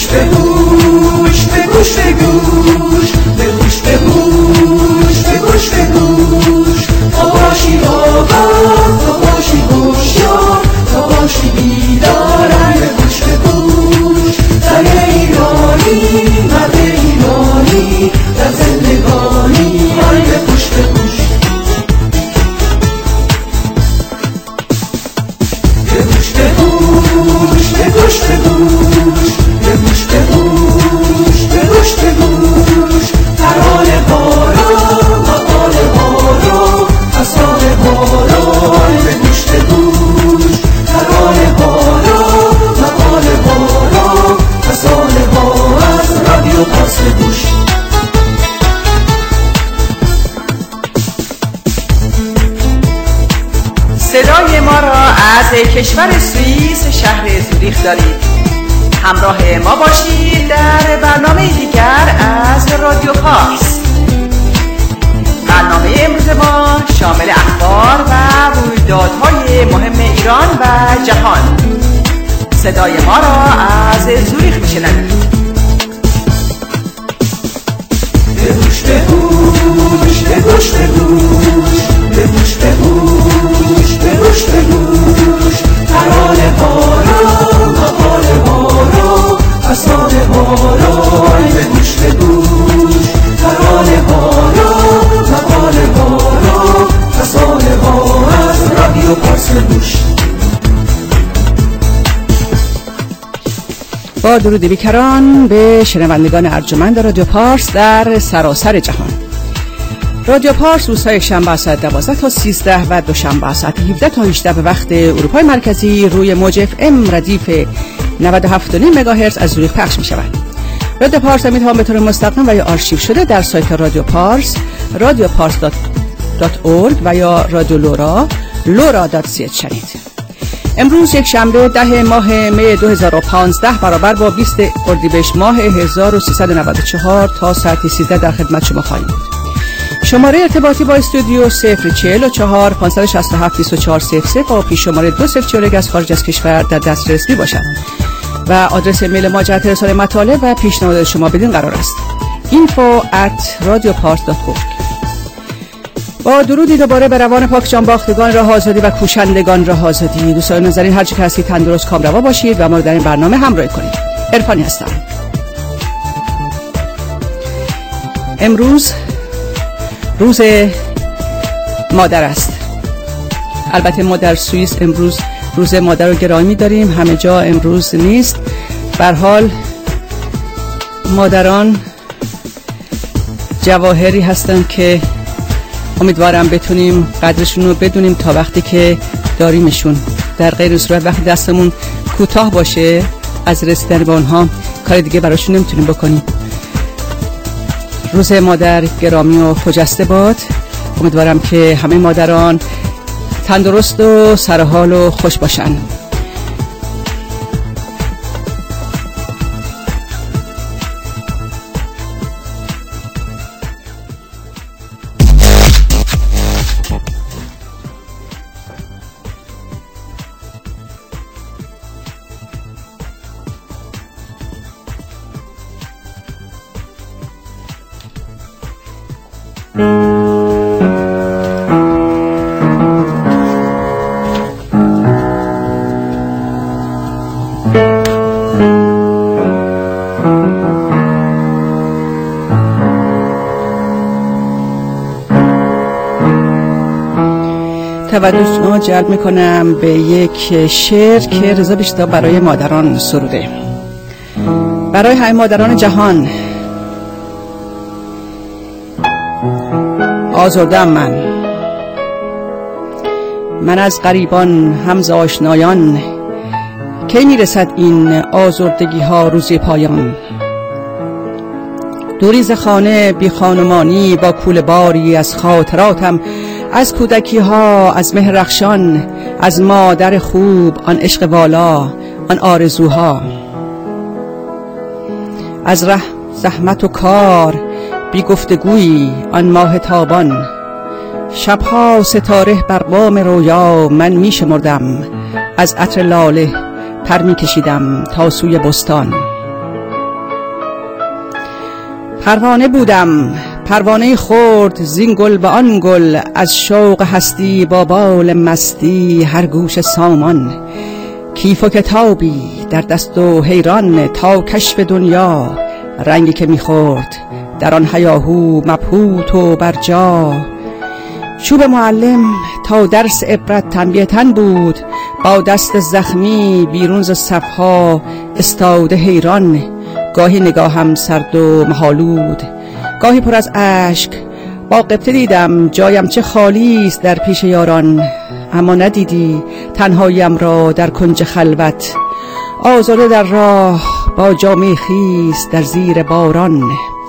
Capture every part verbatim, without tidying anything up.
به گوش به گوش به گوش به گوش به گوش به گوش به گوش تا باشی آگاه تا باشی هوشیار تا باشی بیدار به گوش به گوش زن ایرانی مرد ایرانی در زندگانی به گوش به گوش به گوش به گوش به گوش به گوش به گوش به گوش به گوش به گوش ترانه بارا مقال بارا فسانه بارا به گوش به گوش ترانه بارا مقال بارا فسانه بارا از رادیو پارس به گوش. صدای ما را از کشور سوئیس شهر زوریخ دارید. همراه ما باشید در برنامه دیگر از رادیو پارس. برنامه امروز ما شامل اخبار و رویدادهای مهم ایران و جهان. صدای ما را از زوریخ میشنوید. به گوش به گوش به گوش به گوش به گوش به گوش به گوش به گوش ترانه بارا مقال بارا فسانه بارا به گوش به گوش ترانه بارا مقال بارا فسانه بارا از رادیو پارس به گوش. با درود بیکران به شنوندگان ارجمند رادیو پارس در سراسر جهان. رادیو پارس روزهای شنبه ساعت دوازده تا سیزده و دوشنبه ساعت هفده تا هجده به وقت اروپای مرکزی روی موج اف ام ردیف نود و هفت و نیم مگاهرتز از زوریخ پخش می شود. رادیو پارس هم میتوان به طور مستقیم و یا آرشیو شده در سایت رادیو پارس رادیو پارس دات اورگ و یا رادیو لورا لورا دات سی اچ شنید. امروز یک شنبه ده ماه می دو هزار و پانزده برابر با بیست اردیبهشت ماه هزار و سیصد و نود و چهار تا ساعت سیزده در خدمت شما خواهیم بود. شماره ارتباطی با استودیو صفر چهل و چهار پانصد و شصت و هفت بیست و چهار صفر صفر با پیش شماره دو صفر چهار از خارج از کشور در دسترس می باشد و آدرس ایمیل ما جهت ارسال مطالب و پیشنهاد شما بدین قرار است. اینفو ات رادیو پارس دات اورگ. با درودی دوباره به روان پاک جان باختگان راه آزادی و کوشندگان راه آزادی. دوستان ناظرین هر چه که هستید تندرست کامروا باشید و ما رو در این برنامه همراهی کنید. عرفانی هستم. امروز روز مادر است. البته ما در سوئیس امروز روز مادر رو گرامی داریم، همه جا امروز نیست. به هر حال مادران جواهری هستند که امیدوارم بتونیم قدرشون رو بدونیم تا وقتی که داریمشون. در غیر صورت وقتی دستمون کوتاه باشه از رسیدن به اونها کار دیگه براشون نمیتونیم بکنیم. روز مادر گرامی و خجسته باد. امیدوارم که همه مادران تندرست و سرحال و خوش باشن. توجه شما جلب میکنم به یک شعر که رضا بیشتر برای مادران سروده. برای همه مادران جهان. آزردم من من از غریبان همز آشنایان، کی میرسد این آزردگی ها روزی پایان؟ دوری ز خانه بی خانمانی با کوله باری از خاطراتم، از کودکی ها، از مهر رخشان، از مادر خوب، آن عشق والا، آن آرزوها. از ره زحمت و کار بی گفتگویی، آن ماه تابان. شبها ستاره بر بام رویا من می شمردم، از عطر لاله پر می کشیدم تا سوی بستان. پروانه بودم، پروانه خورد زین گل به آن گل، از شوق هستی با بال مستی هر گوش سامان. کیف و کتابی در دست و حیران تا کشف دنیا، رنگی که میخورد در آن هیاهو مبهوت و برجا. چوب معلم تا درس عبرت تنبیه تن بود، با دست زخمی بیرون ز صفها استاده حیران. گاهی نگاهم سرد و محالود، گاهی پر از اشک با قبطه دیدم جایم چه خالی است در پیش یاران. اما ندیدی تنهایم را در کنج خلوت، آزاده در راه با جامه خیس در زیر باران.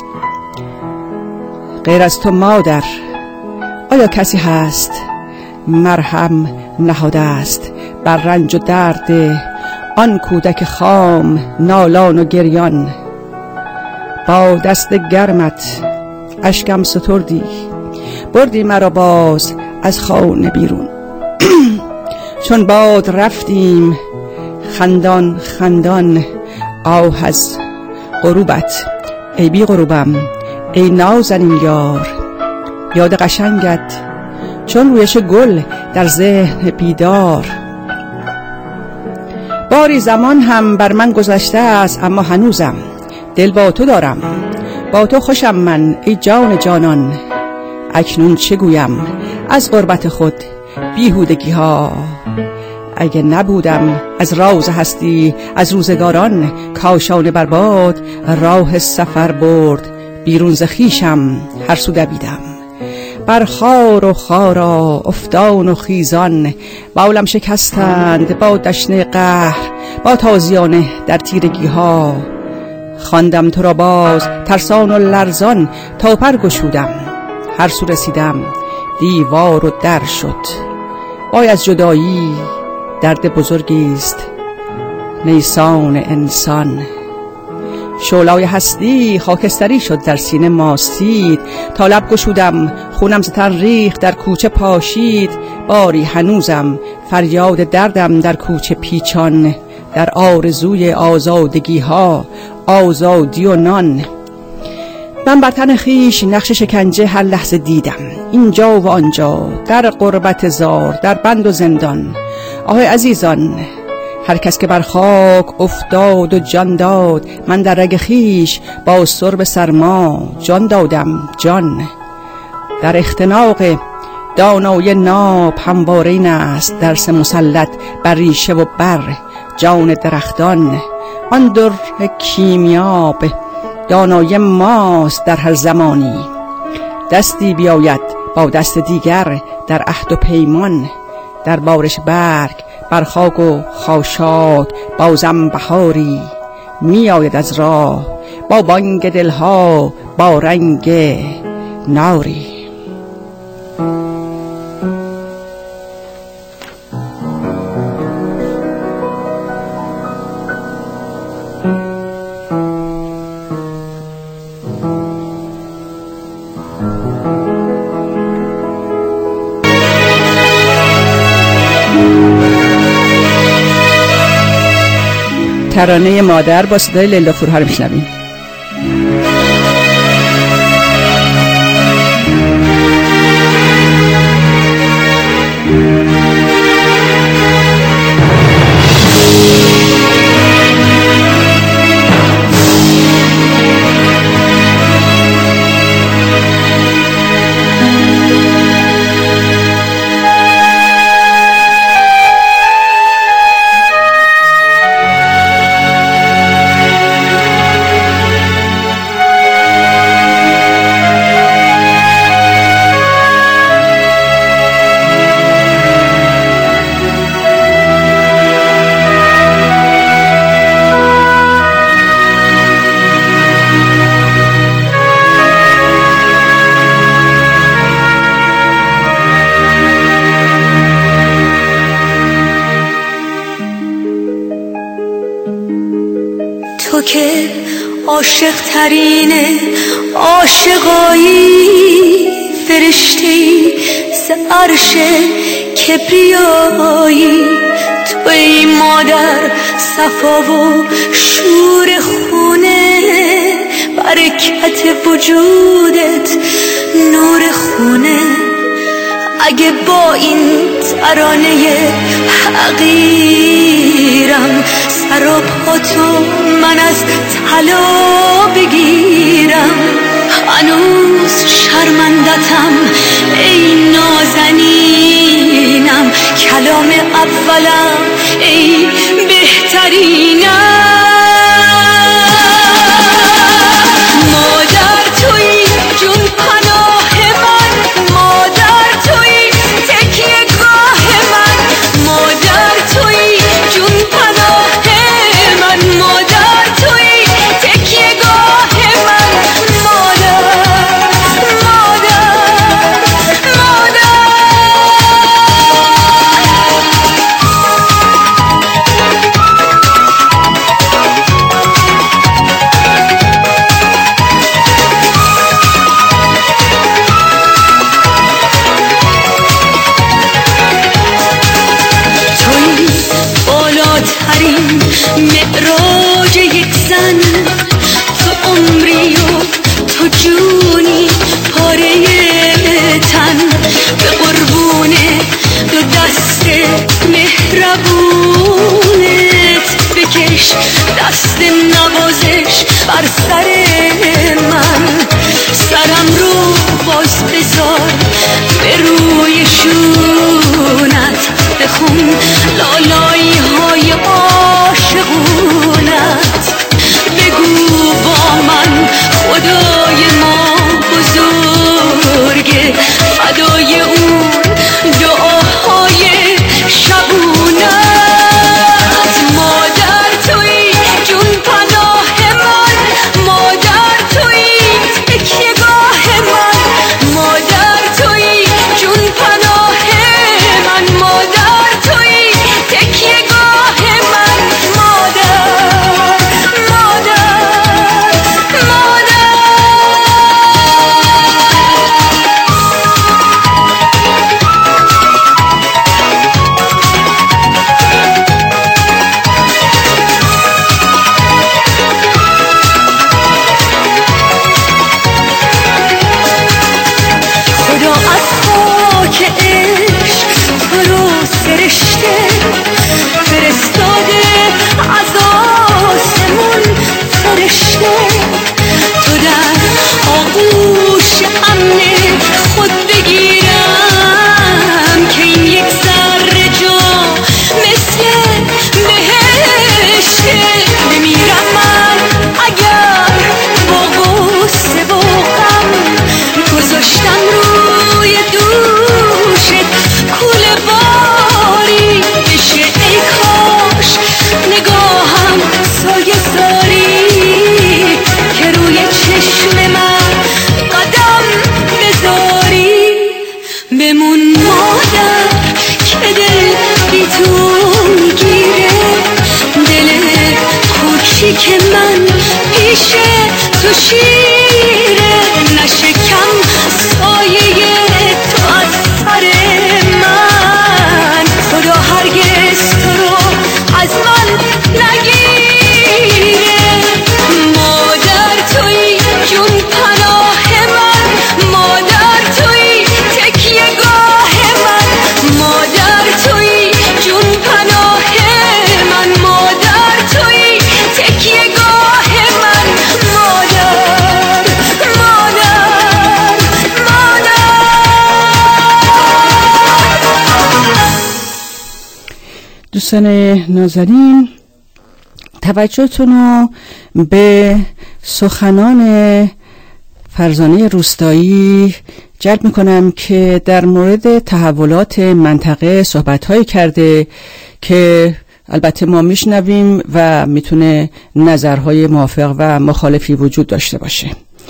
غیر از تو مادر آیا کسی هست مرهم نهاده است بر رنج و درد آن کودک خام نالان و گریان؟ با دست گرمت اشکم ستردی، بردی مرا باز از خانه بیرون. چون باد رفتیم خندان خندان آه از غروبت. ای بی غروبم ای نازنین یار، یاد قشنگت چون رویش گل در ذهن بیدار. باری زمان هم بر من گذشته است، اما هنوزم دل با تو دارم، با تو خوشم من ای جان جانان. اکنون چه گویم از غربت خود بیهودگی ها، اگه نبودم از راز هستی از روزگاران. کاشانه برباد راه سفر برد، بیرون ز خویشم هر سو دویدم. بر خار و خارا افتان و خیزان، باولم شکستند با دشنه قهر، با تازیانه در تیرگی ها. خواندم تو را باز ترسان و لرزان، تا پر گشودم هر سو رسیدم دیوار و در شد. وای از جدایی درد بزرگی است نیسان انسان. شعله‌های هستی خاکستری شد در سینه ماستید، تا لب گشودم خونم ز تن ریخت در کوچه پاشید. باری هنوزم فریاد دردم در کوچه پیچان، در آرزوی آزادگی ها آزادی و نان. من بر تن خویش نقش شکنجه هر لحظه دیدم، اینجا و آنجا در غربت زار در بند و زندان. آهای عزیزان هر کس که بر خاک افتاد و جان داد، من در رگ خویش با سرب سرما جان دادم جان. در اختناق دانای ناب همواره این است درس مسلط بر ریشه و بر جان درختان. آن در کیمیاب دانای ماست در هر زمانی، دستی بیاید با دست دیگر در عهد و پیمان. در بارش برگ بر خاک و خاشاک بازم بهاری می آید از راه، با بانگ دلها با رنگ ناری. ترانه مادر با صدای لیلا فورها رو میشنویم. تو که عاشق ترین عاشقایی، فرشتی ز عرش کبریایی. تو ای مادر صفا و شور خونه، برکت وجودت نور خونه. اگه با این ترانه حقیرم سر و پاتو من از طلا بگیرم، هنوز شرمندتم ای نازنینم، کلام اولم ای بهترینم. مادر توی جون پناه من، مادر توی تکیه گاه من، مادر توی جون پناه من، مادر توی تکیه گاه من، مادر مادر مادر. بالاترین معراج یک زن، تو عمری و تو جونی پاره تن، به قربون دو دست مهربونت بکش دست نوازش بر سر من، سرم رو باز بذار به روی شونت، بخون لالایی های عاشقونت، بگو با من خدای ما بزرگه، فدای اون دعاهای شبونت. مادر توی جون پناه من، مادر توی تکیه گاه من، مادر توی جون پناه من، مادر توی تکیه گاه من، مادر مادر مادر. خدا از خاک عشق تو رو سرشته، فرستاده از آسمون فرشته، تو در آغوش امن خود بگیرم که این یک ذره جا مثل بهشته. بمیرم من اگر با غصه و غم گذاشتم روی دوشت کوله باری بشه، ای کاش نگاهم سایه زاری که روی چشم من قدم بذاری. بمون مادر که دل بی تو میگیره، دل کوچیک من پیش تو شیره، نشکم سایه تو از سر من، خدا هرگز تو رو از من نگیره. مادر توی جون پناه من، مادر توی تکیه گاه من، مادر توی جون پناه من، مادر توی تکیه گاه من، مادر مادر مادر. دوستان نازنین، توجهتون رو به سخنان فرزانه روستایی جلب میکنم که در مورد تحولات منطقه صحبت‌هایی کرده که البته ما میشنویم و میتونه نظرهای موافق و مخالفی وجود داشته باشه.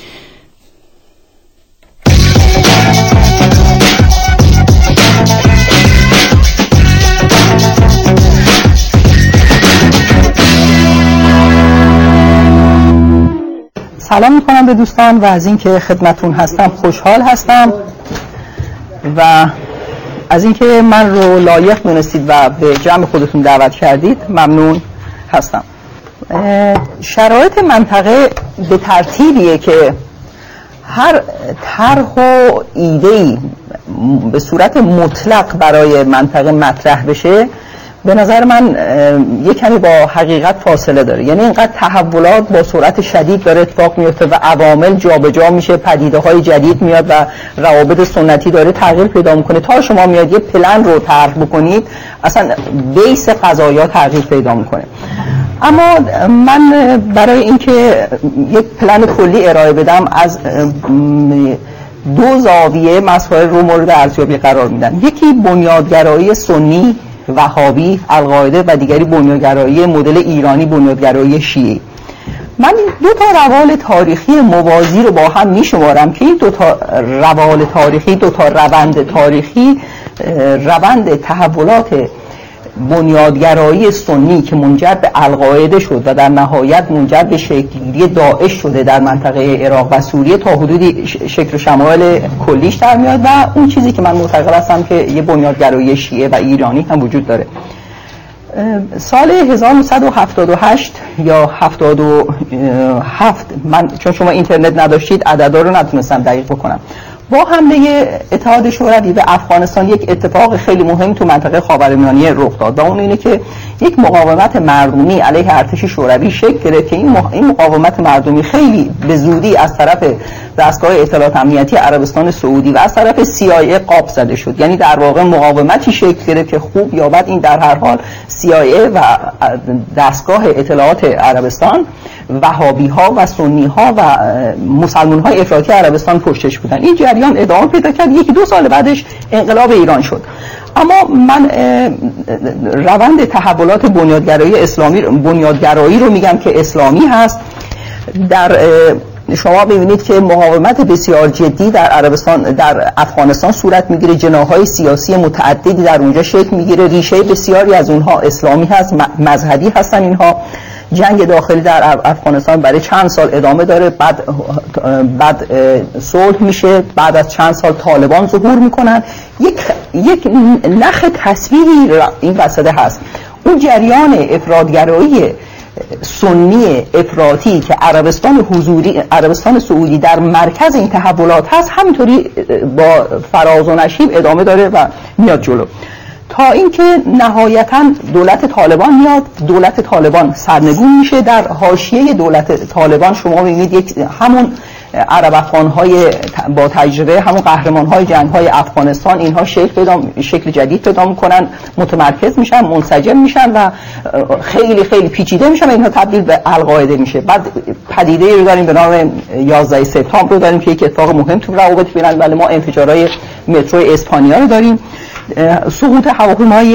سلام میکنم به دوستان و از اینکه خدمتون هستم خوشحال هستم و از اینکه من رو لایق دونستید و به جمع خودتون دعوت کردید ممنون هستم. شرایط منطقه به ترتیبیه که هر طرح و ایده‌ای به صورت مطلق برای منطقه مطرح بشه به نظر من یک کمی با حقیقت فاصله داره. یعنی اینقدر تحولات با سرعت شدید داره اتفاق میفته و عوامل جابجا میشه، پدیده‌های جدید میاد و روابط سنتی داره تغییر پیدا میکنه. تا شما میاد یه پلن رو طرح بکنید اصلا بیس قضایا تغییر پیدا میکنه. اما من برای اینکه یک پلن کلی ارائه بدم از دو زاویه مسائل رو مورد ارزیابی قرار میدم. یکی بنیادگرایی سنی وهابی القاعده و دیگری بنیادگرایی مدل ایرانی بنیادگرایی شیعه. من دو تا روال تاریخی موازی رو با هم میشمارم که این دو تا روال تاریخی، دو تا روند تاریخی، روند تحولات بنیادگرایی سنی که منجر به القاعده شد و در نهایت منجر به شکل‌گیری داعش شده در منطقه عراق و سوریه تا حدودی شکل و شمایل کلیش در میاد و اون چیزی که من معتقد هستم که یه بنیادگرایی شیعه و ایرانی هم وجود داره. سال هزار و نهصد و هفتاد و هشت یا هفتاد و هفت، من چون شما اینترنت نداشتید عددا رو نتونستم دقیق بکنم، با حمله اتحاد شوروی به افغانستان یک اتفاق خیلی مهم تو منطقه خاورمیانه رخ داد و اون اینه که یک مقاومت مردمی علیه ارتش شوروی شکل گرفت که این این مقاومت مردمی خیلی به زودی از طرف دستگاه اطلاعات امنیتی عربستان سعودی و از طرف سی آی ای قاب زده شد. یعنی در واقع مقاومتی شکل گرفت که خوب یا بد این در هر حال سی آی ای و دستگاه اطلاعات عربستان، وهابی ها و سنی ها و مسلمان های افراطی عربستان پشتش بودن. این جریان ادامه پیدا کرد، یکی دو سال بعدش انقلاب ایران شد. اما من روند تحولات بنیادگرایی اسلامی بنیادگرایی رو میگم که اسلامی هست. در شما ببینید که مقاومت بسیار جدی در عربستان در افغانستان صورت میگیره، جناح‌های سیاسی متعددی در اونجا شکل میگیره، ریشه بسیاری از اونها اسلامی هست، مذهبی هستن اینها. جنگ داخلی در افغانستان برای چند سال ادامه داره، بعد بعد صلح میشه، بعد از چند سال طالبان ظهور میکنن. یک یک نخ تصویری این وسط هست. اون جریان افراطگرایی سنی افراطی که عربستان حضوری عربستان سعودی در مرکز این تحولات هست همینطوری با فراز و نشیب ادامه داره و میاد جلو تا اینکه نهایتاً دولت طالبان میاد. دولت طالبان سرنگون میشه. در حاشیه دولت طالبان شما میبینید یک همون عرب افغان‌های با تجربه، همون قهرمان‌های جنگ‌های افغانستان، اینها شکل پیدا شکل جدید پیدا می‌کنن، متمرکز میشن، منسجم میشن و خیلی خیلی پیچیده میشن و اینها تبدیل به القاعده میشه. بعد پدیده‌ای رو داریم به نام یازده سپتامبر رو داریم که یک اتفاق مهم تو روابط بین‌المللی ما، انفجارهای مترو اسپانیا رو داریم، سقوط هواپیمای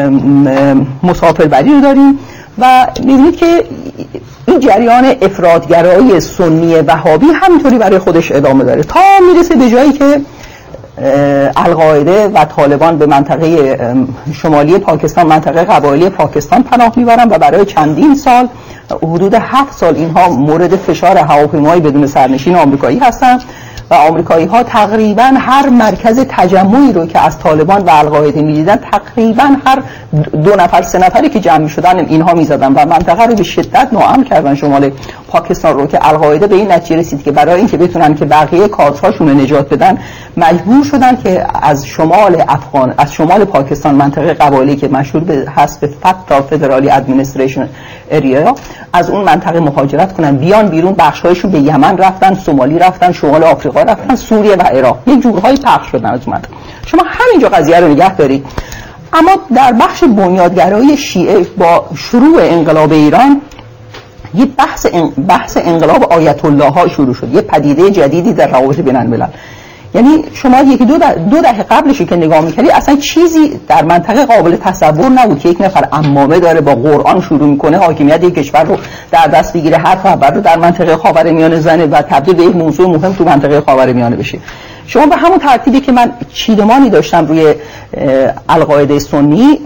مسافربری رو داریم و می‌بینید که این جریان افراطگرایی سنی وهابی همینطوری برای خودش ادامه داره تا میرسه به جایی که القاعده و طالبان به منطقه شمالی پاکستان، منطقه قبایلی پاکستان پناه میبرن و برای چندین سال، حدود هفت سال، اینها مورد فشار هواپیماهای بدون سرنشین آمریکایی هستن و آمریکایی ها تقریبا هر مرکز تجمعی رو که از طالبان و القاعده می‌دیدن تقریبا هر دو نفر سه نفری که جمع می‌شدن اینها می‌زدن و منطقه رو به شدت ناامن کردن شمال پاکستان رو که القاعده به این نتیجه رسید که برای اینکه بتونن که بقیه کادرهاشون رو نجات بدن مجبور شدن که از شمال افغان از شمال پاکستان، منطقه قبایلی که مشهور به حسب فتا فدرالی ادمنستریشن اریا، از اون منطقه مهاجرت کنن، بیان بیرون. بخش‌هایشون به یمن رفتن، سومالی رفتن، شمال آفریقا رفتن، سوریه و عراق، یه جورهای پخش شدن از منطقه. شما همینجا قضیه رو نگه دارید. اما در بخش بنیادگرایی شیعه با شروع انقلاب ایران یه بحث بحث انقلاب آیت الله ها شروع شد، یه پدیده جدیدی در روابط بین الملل. یعنی شما یکی دو دهه دو دهه قبلش که نگاه می‌کردی اصلا چیزی در منطقه قابل تصور نبود که یک نفر عمامه داره با قرآن شروع میکنه حاکمیت یک کشور رو در دست بگیره، هر خبر رو در منطقه خاورمیانه زنه و تبدیل به یک موضوع مهم تو منطقه خاورمیانه بشه. شما به همون ترتیبی که من چیدمانی داشتم روی القاعده سنی،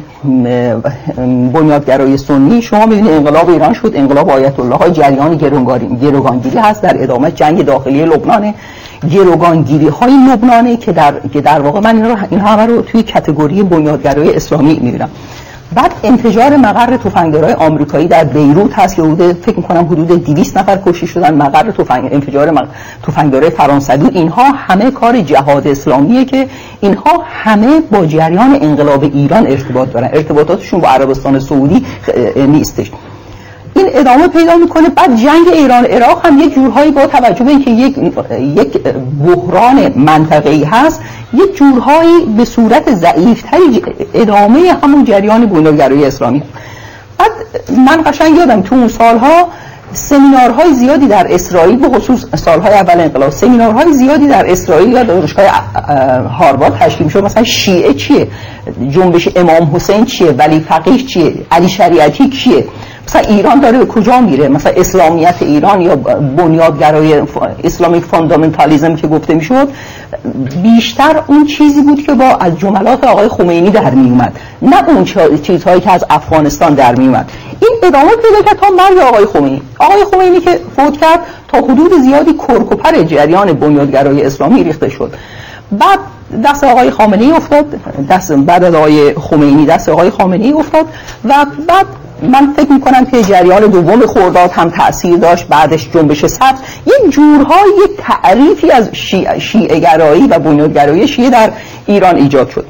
بنیادگرایی سنی، شما می‌بینید انقلاب ایران شد، انقلاب آیت الله های جریان گروگانگیری هست، در ادامه جنگ داخلی لبنان، گروگانگیری های لبنانه که در که در واقع من این رو این همه رو توی کاتگوری بنیادگرایی اسلامی می‌بینم. بعد انفجار مقر تفنگدارای آمریکایی در بیروت هست که حدود فکر می‌کنم حدود دویست نفر کشته شدن. مقر تفنگ انفجار مق... تفنگدارای فرانسوی، اینها همه کار جهاد اسلامیه که اینها همه با جریان انقلاب ایران ارتباط دارن، ارتباطاتشون با عربستان سعودی نیستش. این ادامه پیدا میکنه. بعد جنگ ایران عراق هم یک جورهایی با توجه به اینکه یک یک بحران منطقه‌ای هست، یک جورهایی به صورت ضعیف‌تری ادامه همون جریان بنیادگرایی اسلامی. بعد من قشنگ یادم تو اون سالها سمینارهای زیادی در اسرائیل، به خصوص سالهای اول انقلاب، سمینارهای زیادی در اسرائیل یا دانشگاه هاروارد تشکیل می‌شد. مثلا شیعه چیه، جنبش امام حسین چیه، ولی فقیه چیه، علی شریعتی کیه، مثلا ایران داره به کجا میره، مثلا اسلامیت ایران یا بنیادگرای اسلامیک فاندامنتالیسم که گفته میشد، بیشتر اون چیزی بود که با از جملات آقای خمینی در میومد، نه اون چیزهایی که از افغانستان در میومد. این ادامه پیدا کرد تا مرگ آقای خمینی. آقای خمینی که فوت کرد تا حدود زیادی کرکوپر جریان بنیادگرای اسلامی ریخته شد. بعد دست آقای خامنه‌ای افتاد، دست بعد از آقای خمینی دست آقای خامنه‌ای افتاد و بعد من فکر میکنم که جریان دوم خرداد هم تأثیر داشت، بعدش جنبش سبز، یک جورهای یک تعریفی از شیعه شیعه گرایی و بنیادگرایی شیعه در ایران ایجاد شد.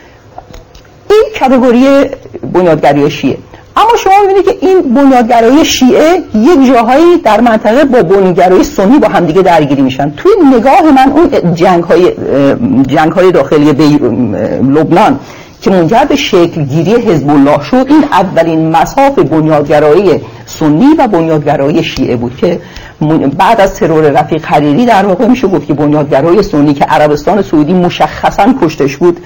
این کاتگوری بنیادگرایی شیعه. اما شما می‌بینید که این بنیادگرایی شیعه یک جاهایی در منطقه با بنیادگرایی سنی با همدیگه درگیری میشن. توی نگاه من اون جنگ‌های جنگ‌های داخلی لبنان که منجر به شکلگیری حزب الله شد، این اولین مساف بنیادگرایی سنی و بنیادگرایی شیعه بود که بعد از ترور رفیق حریری در واقع میشه گفت که بنیادگرایی سنی که عربستان سعودی مشخصاً پشتش بود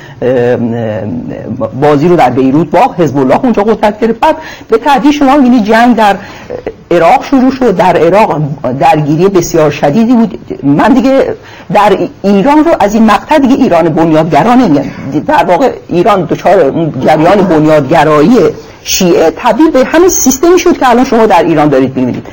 بازی رو در بیروت با حزب الله اونجا قدرت گرفت. بعد به تدریج شما می‌بینید جنگ در عراق شروع شد. در عراق درگیری بسیار شدیدی بود. من دیگه در ایران رو از این مقطع دیگه ایران بنیادگرا نمیگم، در واقع ایران دچار جریان بنیادگرایی شیعه تبدیل به همین سیستمی شد که الان شما در ایران دارید می‌بینید.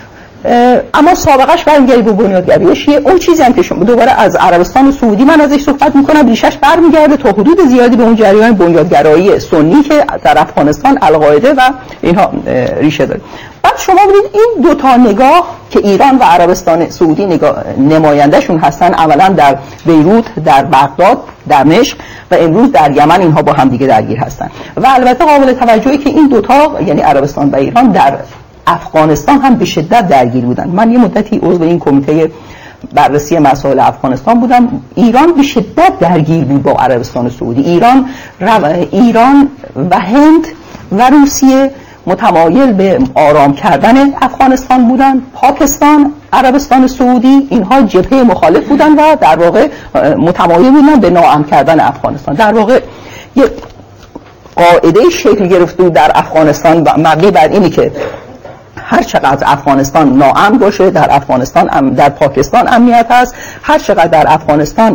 اما سابقش برمیگرده به بنیادگرایی شیعه. اون چیزی هم که شما دوباره از عربستان سعودی من ازش صحبت میکنم، ریشش برمیگرده تا حدود زیادی به اون جریان بنیادگرایی سنی که در افغانستان القاعده و اینها ریشه داره. بعد شما ببینید این دو تا نگاه که ایران و عربستان سعودی نگاه نمایندهشون هستن، اولا در بیروت، در بغداد، دمشق و امروز در یمن، اینها با هم دیگه درگیر هستن. و البته قابل توجهی که این دوتا یعنی عربستان و ایران در افغانستان هم به شدت درگیر بودن. من یه مدتی عضو این کمیته بررسی مسائل افغانستان بودم. ایران به شدت درگیر بود با عربستان سعودی. ایران ایران و هند و روسیه متمایل به آرام کردن افغانستان بودن. پاکستان، عربستان سعودی، اینها جبهه مخالف بودن و در واقع متمایل بودن به ناامن کردن افغانستان. در واقع یک قاعده شکل گرفته در افغانستان مبنی بر اینی که هر چقدر افغانستان ناامن باشه، در افغانستان در پاکستان امنیت هست، هر چقدر در افغانستان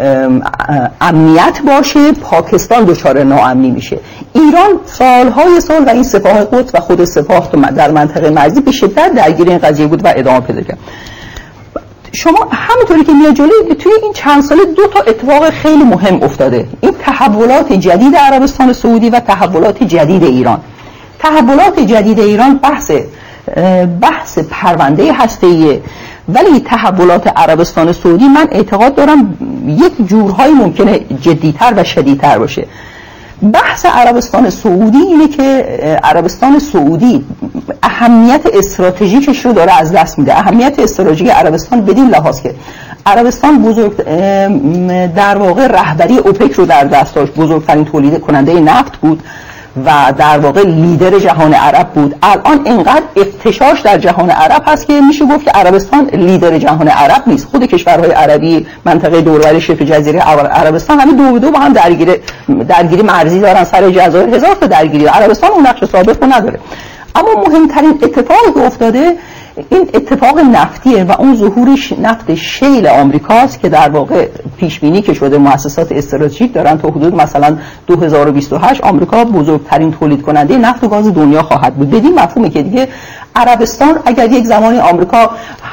امنیت باشه پاکستان دچار ناامنی میشه. ایران سالهای سال و این سپاه قدس و خود سپاه در منطقه مرزی به شدت درگیر این قضیه بود و ادامه پیدا کرد. شما همونطوری که میاد جلوی توی این چند ساله دو تا اتفاق خیلی مهم افتاده، این تحولات جدید عربستان سعودی و تحولات جدید ایران. تحولات جدید ایران بحث بحث پرونده هسته‌ایه، ولی تحولات عربستان سعودی من اعتقاد دارم یک جورهای ممکنه جدیتر و شدیدتر باشه. بحث عربستان سعودی اینه که عربستان سعودی اهمیت استراتژیکش رو داره از دست میده. اهمیت استراتژیک عربستان بدین لحاظ که عربستان بزرگ در واقع رهبری اوپک رو در دست داشت، بزرگترین تولید کننده نفت بود و در واقع لیدر جهان عرب بود. الان اینقدر افتشاش در جهان عرب هست که میشه گفت که عربستان لیدر جهان عرب نیست. خود کشورهای عربی منطقه دوربر شبه جزیره عربستان همه دو به دو با هم درگیری درگیری مرزی دارن، سر جزایر هزار تا درگیری. عربستان اون نقش ثابت رو نداره. اما مهمترین اتفاقی که افتاده این اتفاق نفتیه و اون ظهور نفت شیل آمریکاست که در واقع پیش بینی که شده مؤسسات استراتژیک دارن تا حدود مثلا دو هزار و بیست و هشت آمریکا بزرگترین تولید کننده نفت و گاز دنیا خواهد بود. بدین مفهومه که دیگه عربستان اگر یک زمانی آمریکا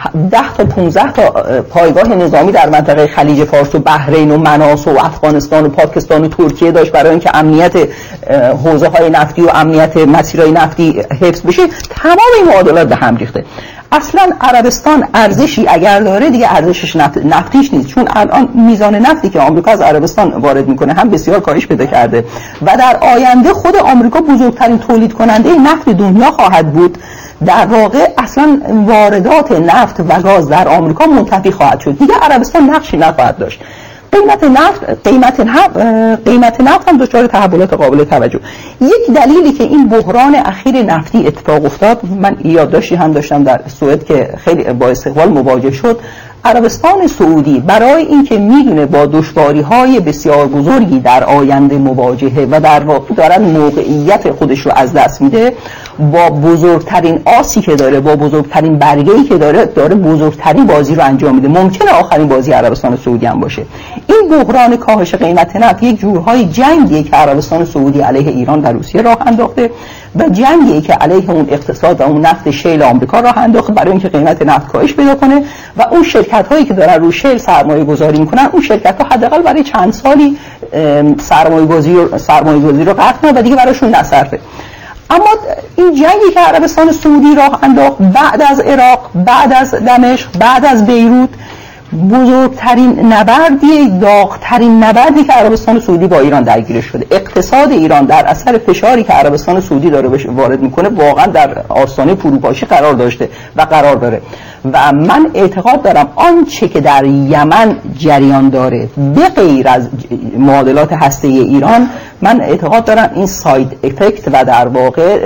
ده تا پانزده تا پایگاه نظامی در منطقه خلیج فارس و بحرین و مناس و افغانستان و پاکستان و ترکیه داشت برای اینکه امنیت حوزه های نفتی و امنیت مسیرهای نفتی حفظ بشه. تمام این معادلات به هم ریخته. اصلا عربستان ارزشی اگر داره دیگه ارزشش نفت، نفتیش نیست، چون الان میزان نفتی که آمریکا از عربستان وارد میکنه هم بسیار کاهش پیدا کرده و در آینده خود آمریکا بزرگترین تولید کننده نفت دنیا خواهد بود. در واقع اصلا واردات نفت و گاز در آمریکا منتفی خواهد شد، دیگه عربستان نقشی نخواهد داشت. قیمت نفت قیمت نفت قیمت نفت هم دچار تحولات قابل توجه. یک دلیلی که این بحران اخیر نفتی اتفاق افتاد، من یادداشتی هم داشتم در سوئد که خیلی با استقبال مواجه شد. عربستان سعودی برای اینکه میدونه با دشواری‌های بسیار بزرگی در آینده مواجهه و در واقع دارن موقعیت خودش رو از دست میده، با بزرگترین آسی که داره، با بزرگترین برگه‌ای که داره داره بزرگترین بازی رو انجام میده. ممکنه آخرین بازی عربستان سعودی هم باشه. این بحران کاهش قیمت نفت یک جورهای جنگیه که عربستان سعودی علیه ایران و روسیه راه انداخته و جنگیه که علیه اون اقتصاد و اون نفت شیل آمریکا راه انداخته برای اینکه قیمت نفت کاهش پیدا کنه و اون شرکت هایی که دارن رو شیل سرمایه گذاری میکنن، اون شرکت ها حداقل برای چند سالی سرمایه گذاری رو سرمایه گذاری رو قطع کنه و دیگه براشون نصرفه. اما این جنگی که عربستان سعودی راه انداخت بعد از عراق، بعد از دمشق، بعد از بیروت، بزرگترین نبردی، داغترین نبردی که عربستان سعودی با ایران درگیر شده. اقتصاد ایران در اثر فشاری که عربستان سعودی داره وارد میکنه واقعا در آستانه فروپاشی قرار داشته و قرار داره و من اعتقاد دارم آنچه که در یمن جریان داره به غیر از معادلات هسته‌ای ایران، من اعتقاد دارم این ساید افکت و در واقع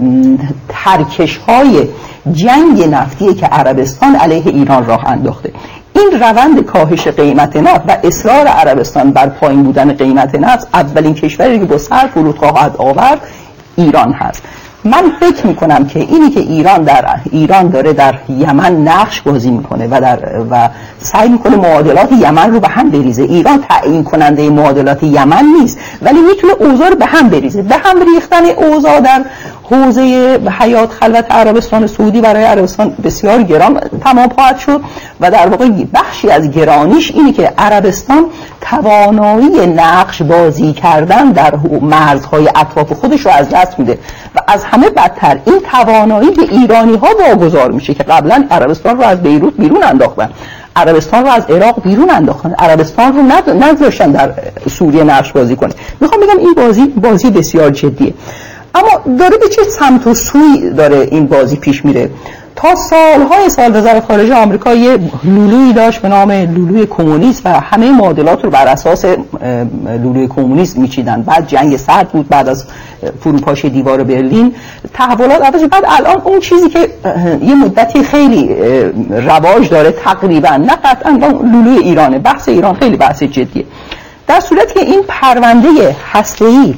ترکش های جنگ نفتی که عربستان علیه ایران راه انداخته. این روند کاهش قیمت نفت و اصرار عربستان بر پایین بودن قیمت نفت، اولین کشوری که با سر فرود خواهد آورد ایران هست. من فکر میکنم که اینی که ایران در ایران داره در یمن نقش بازی میکنه و در و سعی میکنه معادلات یمن رو به هم بریزه. ایران تعیین کننده معادلات یمن نیست، ولی میتونه اوضاع رو به هم بریزه. به هم ریختن اوضاع در حوزه حیات خلوت عربستان سعودی برای عربستان بسیار گران تمام خواهد شد و در واقع بخشی از گرانیش اینه که عربستان توانایی نقش بازی کردن در مرزهای اطراف خودش رو از دست میده و از همه بدتر این توانایی به ایرانی ها واگذار میشه که قبلا عربستان رو از بیروت بیرون انداختن، عربستان رو از عراق بیرون انداختن، عربستان رو نذاشتن در سوریه نقش بازی کنه. میخوام بگم این بازی بازی بسیار جدیه، اما داره به چه سمت و سوی داره این بازی پیش میره. تا سالهای سال وزارت خارجه آمریکا یه لولویی داشت به نام لولوی کمونیست و همه معادلات رو بر اساس لولوی کمونیست میچیدن. بعد جنگ سرد بود، بعد از فروپاشی دیوار برلین تحولات عوض. بعد الان اون چیزی که یه مدتی خیلی رواج داره تقریبا، نه قطعا، لولوی ایرانه. بحث ایران خیلی بحث جدیه. در صورتی که این پرونده هسته‌ای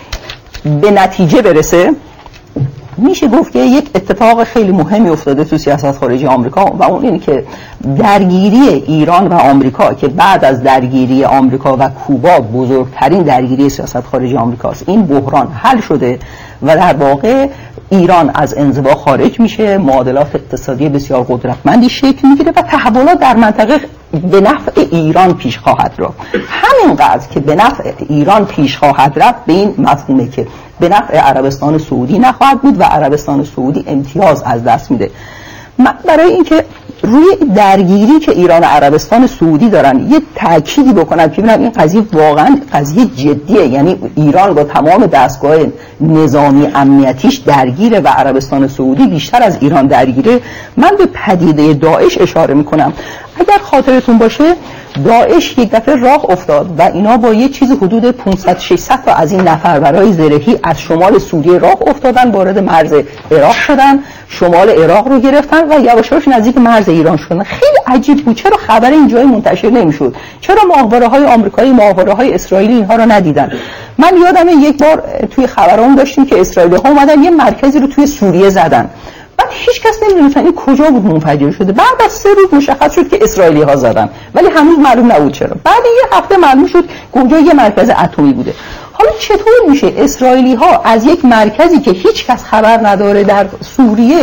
به نتیجه برسه، میشه گفت که یک اتفاق خیلی مهمی افتاده تو سیاست خارجی آمریکا و اون اینه که درگیری ایران و آمریکا که بعد از درگیری آمریکا و کوبا بزرگترین درگیری سیاست خارجی آمریکاست، این بحران حل شده و در واقع ایران از انزوا خارج میشه، معادلات اقتصادی بسیار قدرتمندی شکل میگیره و تحولات در منطقه به نفع ایران پیش خواهد رفت. همینقدر که به نفع ایران پیش خواهد رفت به این مفهومه که به نفع عربستان سعودی نخواهد بود و عربستان سعودی امتیاز از دست میده. برای اینکه روی درگیری که ایران و عربستان سعودی دارن یه تأکیدی بکنم که ببینم این قضیه واقعا قضیه جدیه، یعنی ایران با تمام دستگاه نظامی امنیتیش درگیره و عربستان سعودی بیشتر از ایران درگیره. من به پدیده داعش اشاره میکنم. اگر خاطرتون باشه داعش یک دفعه راه افتاد و اینا با یه چیز حدود پانصد ششصد تا از این نفرورای زرهی از شمال سوریه راه افتادن، وارد مرز عراق شدن، شمال عراق رو گرفتن و یواش یواش نزدیک مرز ایران شدن. خیلی عجیب بود چرا خبر اینجایی منتشر نمیشد، چرا ماهواره‌های آمریکایی، ماهواره‌های اسرائیلی اینها رو ندیدن. من یادمه یک بار توی خبرام داشتیم که اسرائیلی‌ها اومدن یه مرکزی رو توی سوریه زدن، بعد هیچ کس نمی‌دونست این کجا بود منفجر شده. بعد از سه روز مشخص شد که اسرائیلی‌ها زدن، ولی هنوز معلوم نبود چرا. بعد یه هفته معلوم شد کجا یه مرکز اتمی بوده. حالا چطور میشه اسرائیلی‌ها از یک مرکزی که هیچ کس خبر نداره در سوریه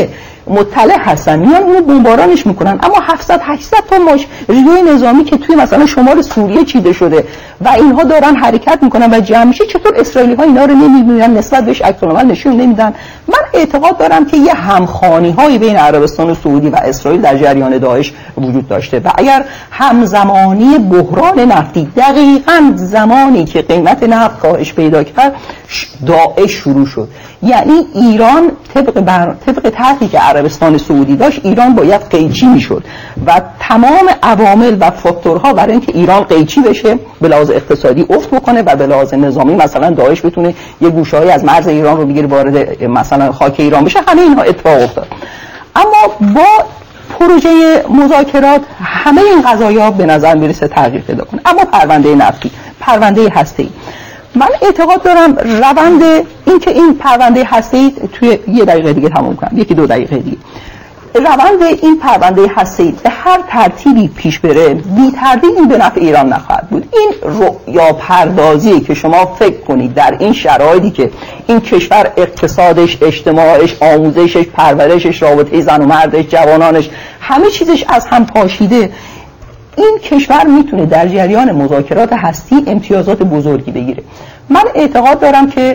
مطلع هستن میان اونو بمبارانش میکنن، اما هفتصد هشتصد تا ماش ریوی نظامی که توی مثلا شمال سوریه چیده شده و اینها دارن حرکت میکنن و جمع میشه، چطور اسرائیلی ها اینا رو نمیبینن، نسبت بهش عکس العمل نشون نمیدن؟ من اعتقاد دارم که یه همخوانی های بین عربستان و سعودی و اسرائیل در جریان داعش وجود داشته و اگر همزمانی بحران نفتی دقیقاً زمانی که قیمت نفت کاهش پیدا کرد داعش شروع شد، یعنی ایران طبق بر... طبق طرحی که عربستان سعودی داشت ایران باید قیچی میشد و تمام عوامل و فاکتورها برای اینکه ایران قیچی بشه به لحاظ اقتصادی افت بکنه و به لحاظ نظامی مثلا داعش بتونه یه گوشه‌ای از مرز ایران رو بگیره وارد مثلا خاک ایران بشه، همه اینها اتفاق افتاد. اما با پروژه مذاکرات همه این قضایا به نظر میرسه تغییر پیدا کنه. اما پرونده نفتی، پرونده هسته‌ای، من اعتقاد دارم روند این که این پرونده هسته‌ای توی یه دقیقه دیگه تموم کنم، یکی دو دقیقه دیگه، روند این پرونده هسته‌ای به هر ترتیبی پیش بره بی تردید این به نفع ایران نخواهد بود. این رؤیا پردازی که شما فکر کنید در این شرایطی که این کشور اقتصادش، اجتماعش، آموزشش، پرورشش، رابطه زن و مردش، جوانانش، همه چیزش از هم پاشیده، این کشور میتونه در جریان مذاکرات هستی امتیازات بزرگی بگیره. من اعتقاد دارم که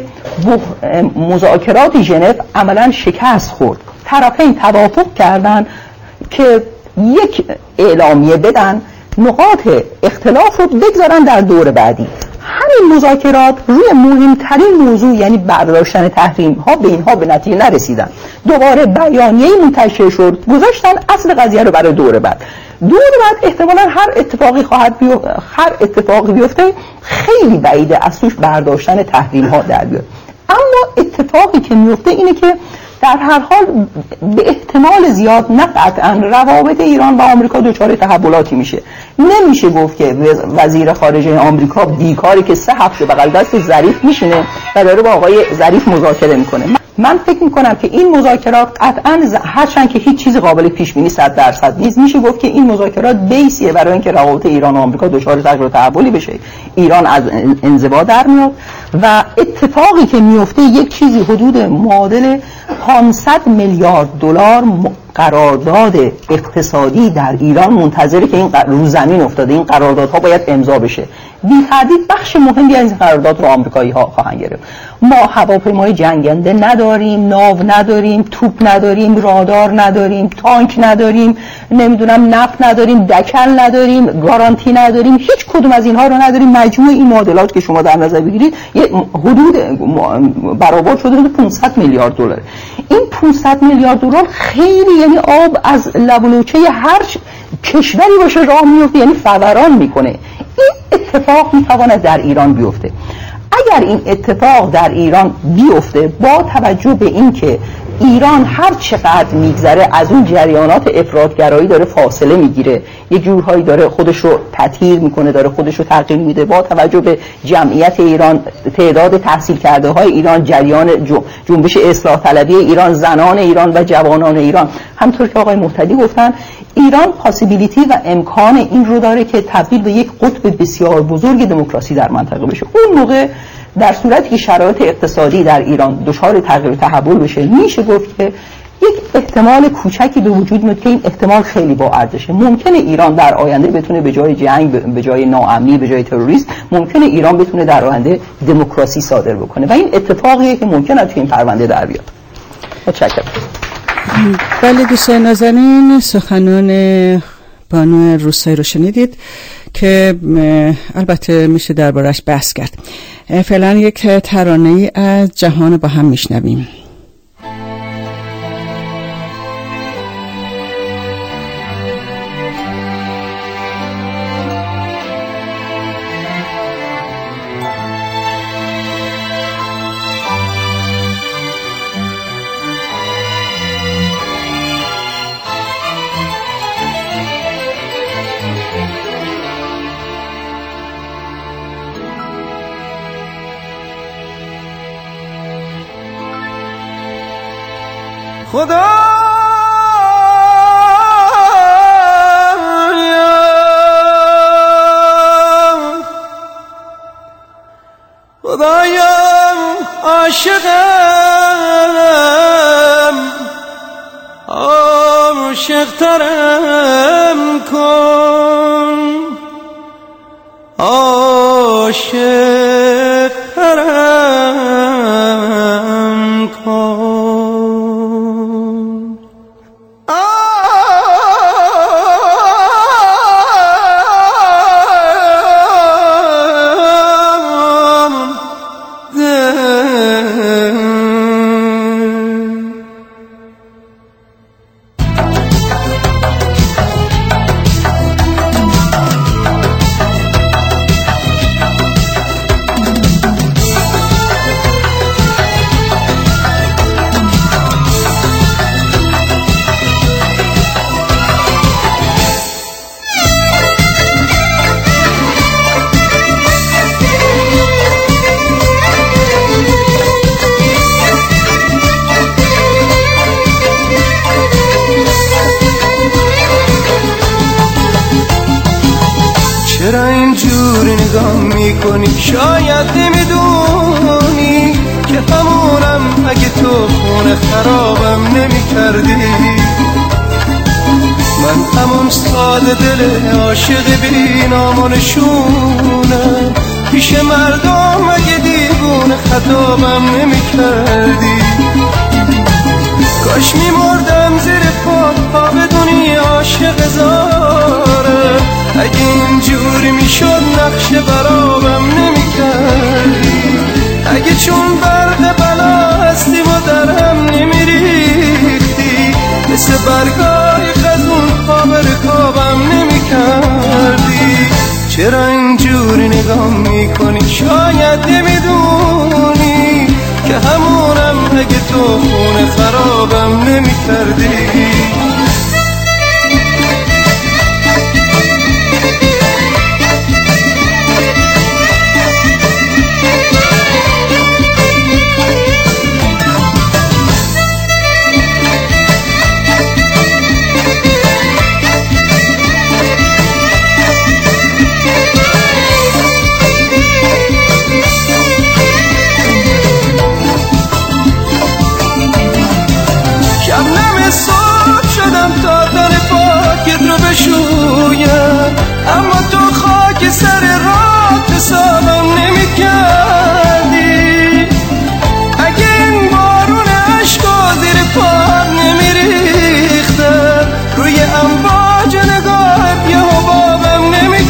مذاکرات ژنو عملا شکست خورد. طرفین توافق کردن که یک اعلامیه بدن، نقاط اختلاف رو بگذارن در دور بعدی. همین مذاکرات روی مهمترین موضوع یعنی برداشتن تحریم ها به اینها به نتیجه نرسیدن. دوباره بیانیه منتشر شد، گذاشتن اصل قضیه رو برای دور بعد. دور بعد احتمالاً هر اتفاقی خواهد بیفته، هر اتفاقی بیفته خیلی بعیده از توش برداشتن تحریم ها در بیاد. اما اتفاقی که میفته اینه که در هر حال به احتمال زیاد نه قطعاً روابط ایران و آمریکا دچار تحولاتی میشه. نمیشه گفت که وزیر خارجه آمریکا بیکاری که سه هفته بغل دست ظریف میشینه و داره با آقای ظریف مذاکره میکنه. من فکر میکنم که این مذاکرات قطعاً هرچند که هیچ چیز قابل پیش بینی صد درصد نیست، میشه گفت که این مذاکرات بیسیه برای اینکه روابط ایران و آمریکا دچار تغییر و تحولی بشه، ایران از انزوا در میاد و اتفاقی که میفته یک چیزی حدود معادل پانصد میلیارد دلار قرارداد اقتصادی در ایران منتظره که این رو زمین افتاده، این قراردادها باید امضا بشه. بی تردید بخش مهمی از این قرارداد رو آمریکایی ها خواهند گرفت. ما هواپیمای جنگنده نداریم، ناو نداریم، توپ نداریم، رادار نداریم، تانک نداریم، نمیدونم نفت نداریم، دکل نداریم، گارانتی نداریم، هیچ کدوم از اینها رو نداریم. مجموع این معادلات که شما در نظر بگیرید یه حدود برابر شده به پانصد میلیارد دلار. این پانصد میلیارد دلار خیلی، یعنی آب از لب و لوچه هر کشوری باشه راه میفته، یعنی فوران میکنه. این اتفاق میتواند در ایران بیفته. اگر این اتفاق در ایران بیفته با توجه به اینکه ایران هر چقدر میگذره از اون جریانات افراطگرایی داره فاصله میگیره، یه جورهایی داره خودش رو تطهیر میکنه، داره خودش رو تغییر میده، با توجه به جمعیت ایران، تعداد تحصیل کرده های ایران، جریان جنبش اصلاح طلبی ایران، زنان ایران و جوانان ایران، همطور که آقای مهتدی گفتن، ایران پاسیبیلیتی و امکان این رو داره که تبدیل به یک قطب بسیار بزرگ دموکراسی در منطقه بشه. اون موقع در صورتی که شرایط اقتصادی در ایران دچار تغییر و تحول بشه، میشه گفت که یک احتمال کوچکی به وجود میاد که این احتمال خیلی با ارزشه. ممکنه ایران در آینده بتونه به جای جنگ، به جای ناامنی، به جای تروریسم، ممکنه ایران بتونه در آینده دموکراسی صادر بکنه و این اتفاقیه که ممکنه توی این پرونده در بیاد. متشکرم. بله دوستان نازنین، سخنان بانو روستایی رو شنیدید که البته میشه دربارش بحث کرد. فعلا یک ترانه‌ای از جهان با هم میشنویم. خدا خدایا عاشقم، عاشقم عاشق ترم کن، عاشق ترم کن. چرا اینجوری نگاه میکنی؟ شاید نمیدونی که همونم اگه تو خونه خرابم نمیکردی. من همون ساده دل عاشق بی نام و نشونم، پیش مردم اگه دیوونه خطابم نمیکردی. کاش میمردم زیر پا تا بدونی عاشق زاره، اگه اینجوری میشد نقش برابم نمیکردی. اگه چون برق بلا هستی و درم نمیریختی، مثل برگای خزون پا به رکابم نمیکردی. چرا اینجوری نگاه میکنی؟ شاید نمیدونی که همونم اگه تو خونه خرابم نمیکردی. اما تو خاک سر راه حسابم نمی کردی. اگه این بارون عشق و زیر پاد نمی ریختن، روی امواج نگاهت یه حبابم نمی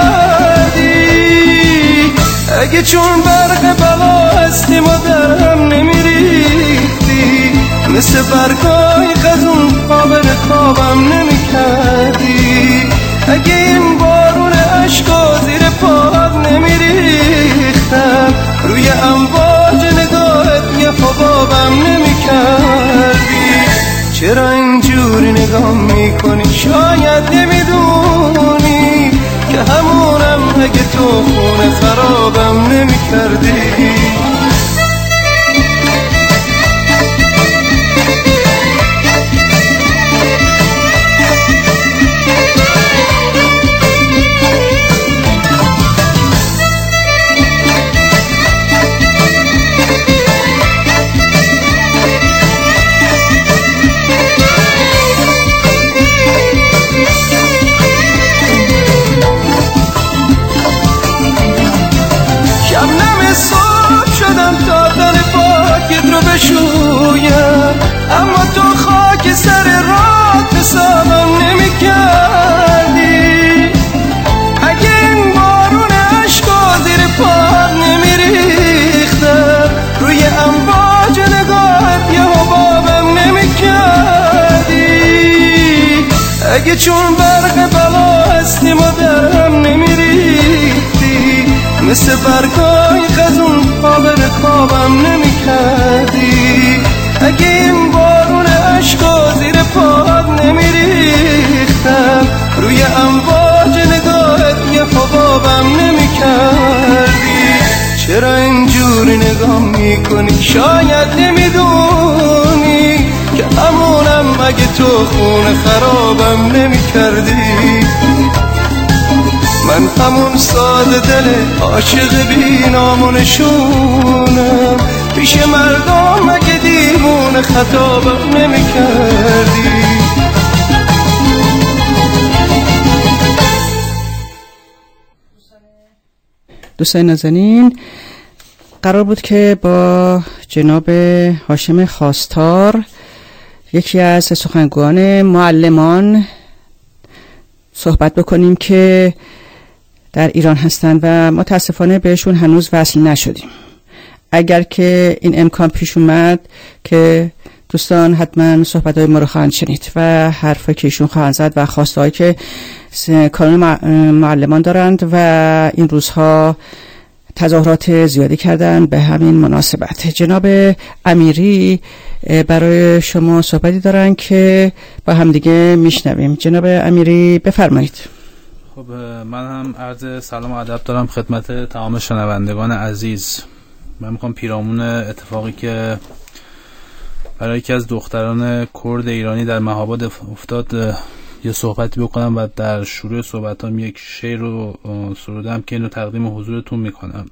کردی. اگه چون برق بلا هستی و درم نمی ریختی، مثل برگای خزون پا به رکابم نمی کردی. اگه این بارون عشق و زیر پاد نمیریختم، روی امواج نگاهت یه حبابم نمیکردی. چرا اینجوری نگاه میکنی؟ شاید نمیدونی که همونم اگه تو خونه خرابم نمیکردی. اما تو خاک سر راه حسابم نمی کردی. اگه این بارون عشق و زیر پاد نمی ریختن، روی امواج نگاهت یه حبابم نمی کردی. اگه چون برق بلا هستی و درم نمی ریختی، مثل برگای خزون پا به رکابم نمی کردی. اگه این بارون عشق و زیر پاد نمیریختم، روی امواج نگاهت یه حبابم نمیکردی. چرا اینجوری نگاه میکنی؟ شاید نمیدونی که همونم اگه تو خونه خرابم نمیکردی. من همون ساده دل عاشق بی نام و نشونم، پیش مردم اگه دیوونه خطابم نمی کردی. دوستان نازنین، قرار بود که با جناب هاشم خواستار، یکی از سخنگوان معلمان، صحبت بکنیم که در ایران هستند و متاسفانه بهشون هنوز وصل نشدیم. اگر که این امکان پیش اومد که دوستان حتما صحبت‌های ما رو خواهند شنید و حرفی که ایشون خواهند زد و خواسته‌هایی که کانون معلمان دارند و این روزها تظاهرات زیادی کردن به همین مناسبت. جناب امیری برای شما صحبتی دارن که با همدیگه میشنویم. جناب امیری بفرمایید. خب من هم عرض سلام و ادب دارم خدمت تمام شنوندگان عزیز. من میخوام پیرامون اتفاقی که برای یکی از دختران کرد ایرانی در مهاباد افتاد یه صحبتی بکنم و در شروع صحبتام یک شعر رو سرودم که اینو تقدیم حضورتون میکنم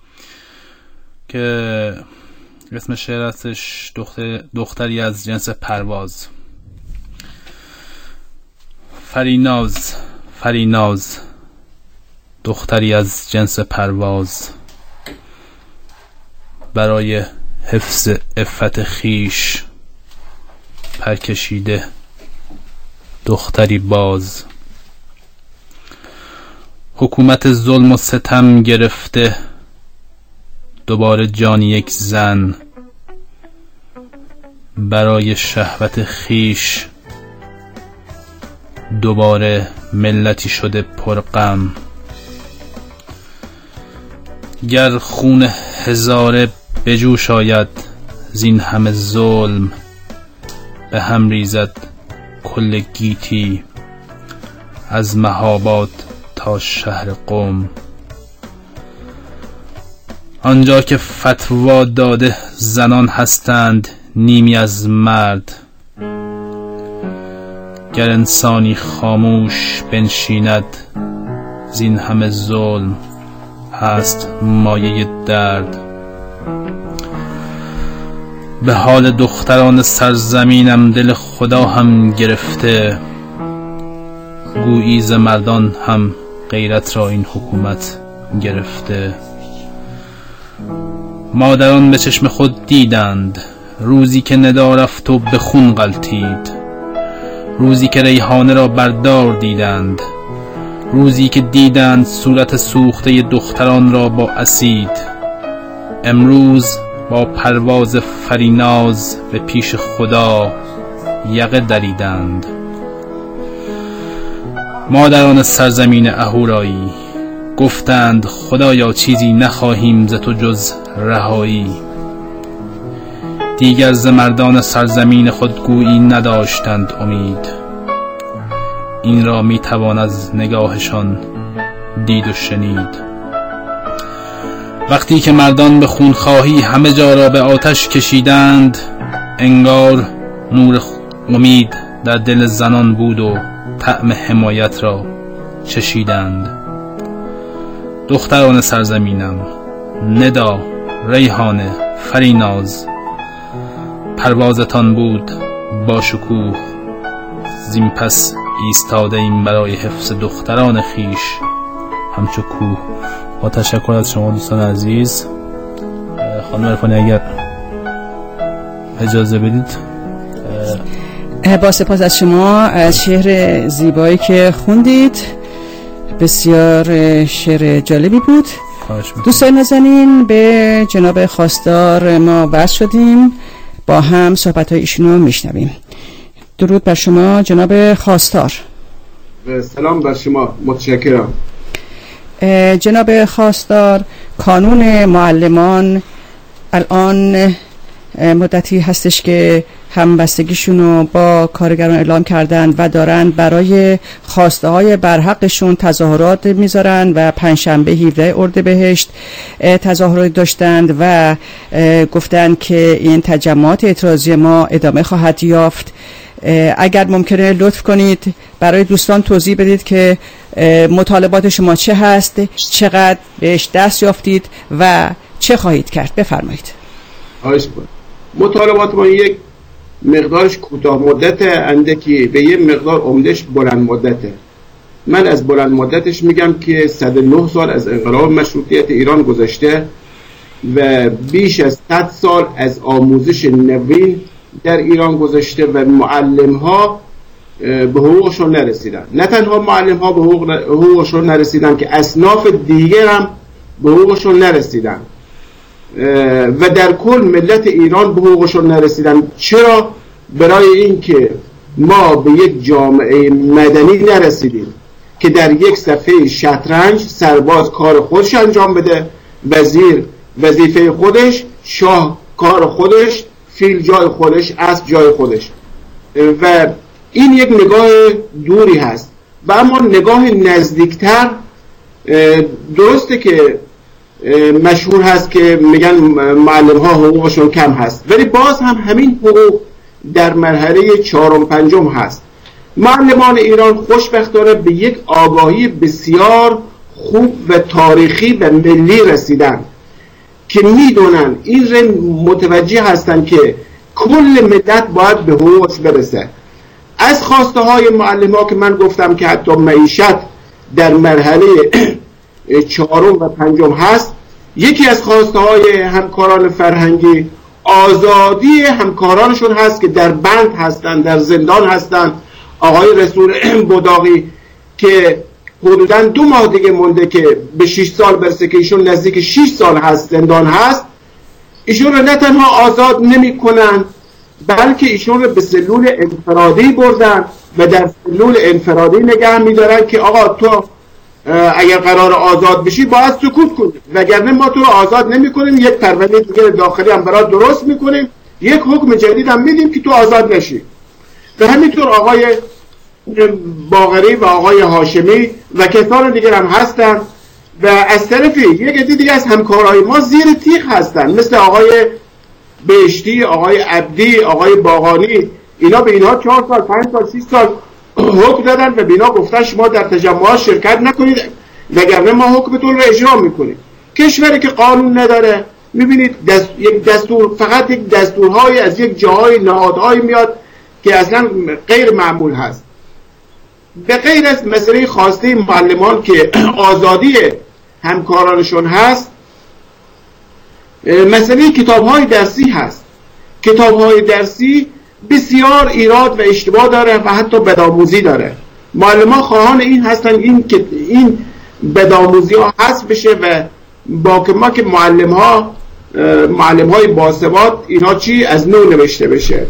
که اسم شعر هستش دختر دختری از جنس پرواز. فریناز فریناز دختری از جنس پرواز، برای حفظ عفت خیش پرکشیده دختری باز. حکومت ظلم و ستم گرفته دوباره جان یک زن، برای شهوت خیش دوباره ملتی شده پرغم. گر خون هزاره به جوش آید زین همه ظلم، به هم ریزد کل گیتی از مهاباد تا شهر قم. آنجا که فتوا داده زنان هستند نیمی از مرد، گر انسانی خاموش بنشیند زین همه ظلم هست مایه درد. به حال دختران سرزمینم دل خدا هم گرفته، گویی ز مردان هم غیرت را این حکومت گرفته. مادران به چشم خود دیدند روزی که ندا رفت و به خون غلتید، روزی که ریحانه را بردار دیدند، روزی که دیدند صورت سوخته دختران را با اسید. امروز با پرواز فریناز به پیش خدا یقه دریدند. مادران سرزمین اهورایی گفتند خدایا چیزی نخواهیم ز تو جز رهایی. دیگر ز مردان سرزمین خود گویی نداشتند امید، این را می توان از نگاهشان دید و شنید. وقتی که مردان به خونخواهی همه جا را به آتش کشیدند، انگار نور امید در دل زنان بود و طعم حمایت را چشیدند. دختران سرزمینم، ندا، ریحانه، فریناز، پروازتان بود با شکوه، زین پس ایستاده ایم برای حفظ دختران خیش همچو کوه. با تشکر از شما دوستان عزیز. خانم عرفانی اگر اجازه بدید. با سپاس از شما از شعر زیبایی که خوندید، بسیار شعر جالبی بود. دوستان نازنین، به جناب خواستار ما وصل شدیم، با هم صحبت های ایشونو میشنویم. درود بر شما جناب خواستار. سلام بر شما، متشکرم. جناب خواستار، کانون معلمان الان مدتی هستش که همبستگیشونو با کارگران اعلام کردن و دارن برای خواسته های برحقشون تظاهرات میذارن و پنجشنبه هفدهم اردیبهشت تظاهرات داشتند و گفتن که این تجمعات اعتراضی ما ادامه خواهد یافت. اگر ممکنه لطف کنید برای دوستان توضیح بدید که مطالبات شما چه هست، چقدر بهش دست یافتید و چه خواهید کرد. بفرمایید. مطالبات ما یک مقدارش کوتاه مدته، اندکی به یه مقدار عمدش بلند مدته. من از بلند مدتش میگم که صد و نه سال از انقلاب مشروطیت ایران گذشته و بیش از صد سال از آموزش نوین در ایران گذشته و معلم ها به حقوقشون نرسیدن. نه تنها معلم ها به حقوق حقوقشون نرسیدن که اصناف دیگر هم به حقوقشون نرسیدن و در کل ملت ایران به حقوقشون نرسیدن. چرا؟ برای اینکه ما به یک جامعه مدنی نرسیدیم که در یک صفحه شطرنج سرباز کار خودش انجام بده، وزیر وظیفه خودش، شاه کار خودش، فیل جای خودش، اسب جای خودش. و این یک نگاه دوری هست. و اما نگاه نزدیکتر درسته که مشهور هست که میگن معلم ها حقوقشون کم هست، ولی باز هم همین حقوق در مرحله چهارم پنجم هست. معلمان ایران خوشبختانه به یک آگاهی بسیار خوب و تاریخی و ملی رسیدن که میدونن این رو متوجه هستن که کل ملت باید به حقوقش برسه. از خواسته های معلم ها که من گفتم که حتی معیشت در مرحله چهارم و پنجم هست، یکی از خواسته های همکاران فرهنگی آزادی همکارانشون هست که در بند هستن، در زندان هستن. آقای رسول بداغی که حدوداً دو ماه دیگه مونده که به شش سال برسه که ایشون نزدیک شش سال هست زندان هست، ایشون رو نه تنها آزاد نمی کنن بلکه ایشون رو به سلول انفرادی بردن و در سلول انفرادی نگه میدارن که آقا تو اگر قرار آزاد بشی باید سکوت کنی، وگرنه ما تو رو آزاد نمی کنیم، یک پرونده دیگه داخلی هم برات درست میکنیم، یک حکم جدید هم میدیم که تو آزاد نشی. و همینطور آقای باقری و آقای هاشمی و کسان دیگر هم هستن. و از طرفی یک عده دیگه از همکارای ما زیر تیغ هستن، مثل آقای بهشتی، آقای عبدی، آقای باقانی. اینا به اینها چهار سال، پنج سال، شش سال حکم دادن و به اینا گفتن شما در تجمعات شرکت نکنید وگرنه ما حکمتون رو اجرا میکنیم. کشوری که قانون نداره، میبینید دست، یک دستور، فقط یک دستورهای از یک جاهای نهادهای میاد که اصلا غیر معمول هست. به غیر از مسئله خواسته معلمان که آزادی همکارانشون هست، مسئله کتاب‌های درسی هست. کتاب‌های درسی بسیار ایراد و اشتباه داره و حتی بدآموزی داره. معلمان خواهان این هستن این که این بدآموزی ها حذف بشه و با کمک که معلم ها معلم های باثبات اینا چی از نو نوشته بشه.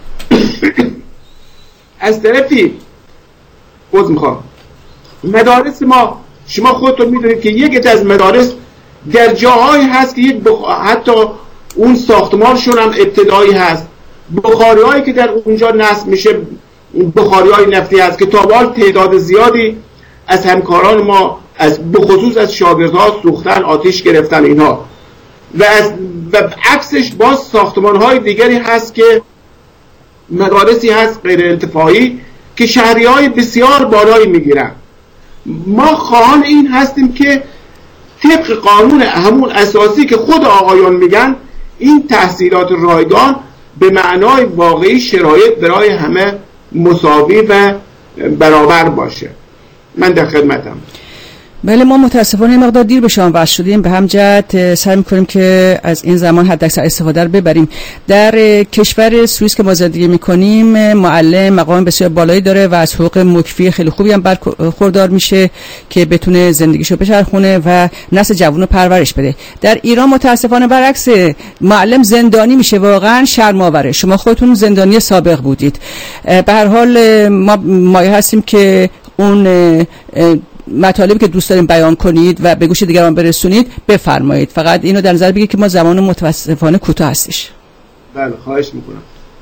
از طرفی خود میخوام مدارس ما، شما خودتون میدونید که یک از مدارس در جاهایی هست که یک بخ... حتی اون ساختمانشون هم ابتدایی هست. بخاری هایی که در اونجا نصب میشه بخاری های نفتی هست که تا حال تعداد زیادی از همکاران ما از بخصوص از شاگردها سوختن، آتش گرفتن اینها. و از و عکسش باز ساختمان های دیگری هست که مدارسی هست غیر انتفاعی که شهری های بسیار بالایی میگیرن. ما خواهان این هستیم که طبق قانون همون اساسی که خود آقایان میگن این تحصیلات رایگان به معنای واقعی شرایط برای همه مساوی و برابر باشه. من در خدمتم. بله، ما متاسفانه مقدار دیر به شما وصل شدیم، به هم جهت سعی می‌کنیم که از این زمان حداکثر استفاده رو ببریم. در کشور سوئیس که ما زندگی می‌کنیم معلم مقام بسیار بالایی داره و از حقوق مکفی خیلی خوبی هم برخوردار میشه که بتونه زندگیشو بچرخونه و نسل جوون رو پرورش بده. در ایران متاسفانه برعکس، معلم زندانی میشه، واقعا شرم‌آوره. شما خودتون زندانی سابق بودید. به هر حال ما مایل هستیم که اون مطالبی که دوست داریم بیان کنید و به گوش دیگران برسونید بفرمایید. فقط اینو در نظر بگیرید که ما زمان متاسفانه کوتاه هستش. بله، خواهش میکنم.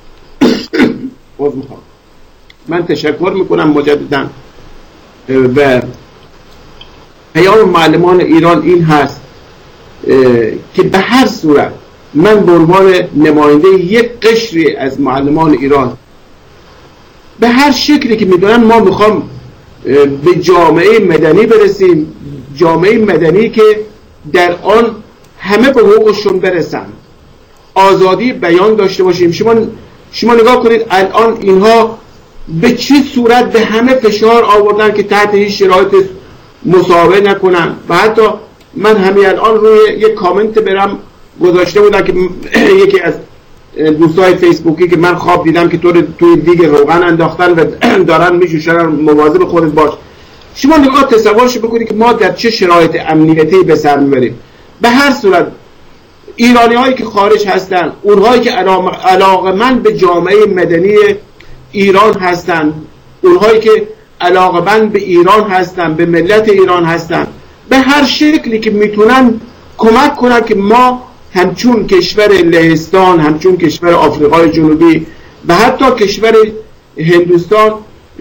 عذر میخوام. من تشکر میکنم مجددا و پیام معلمان ایران این هست که به هر صورت من به عنوان نماینده یک قشری از معلمان ایران به هر شکلی که میدونن ما میخوام به جامعه مدنی برسیم، جامعه مدنی که در آن همه به حقوقشون برسن، آزادی بیان داشته باشیم. شما شما نگاه کنید الان اینها به چه صورت به همه فشار آوردن که تحت هیچ شرایط مصاحبه نکنن. و حتی من همین الان روی یک کامنت برم گذاشته بودن که یکی از دوستای فیسبوکی که من خواب دیدم که تو توی دیگ روغن انداختن و دارن میجوشن، مواظب خودت باش. شما نگاه تصورش بکنید که ما در چه شرایط امنیتی به سر میبریم. به هر صورت ایرانی هایی که خارج هستن، اونهایی که علاقمند به جامعه مدنی ایران هستن، اونهایی که علاقمند به ایران هستن، به ملت ایران هستن، به هر شکلی که میتونن کمک کنن که ما همچون کشور لهستان، همچون کشور آفریقای جنوبی و حتی کشور هندوستان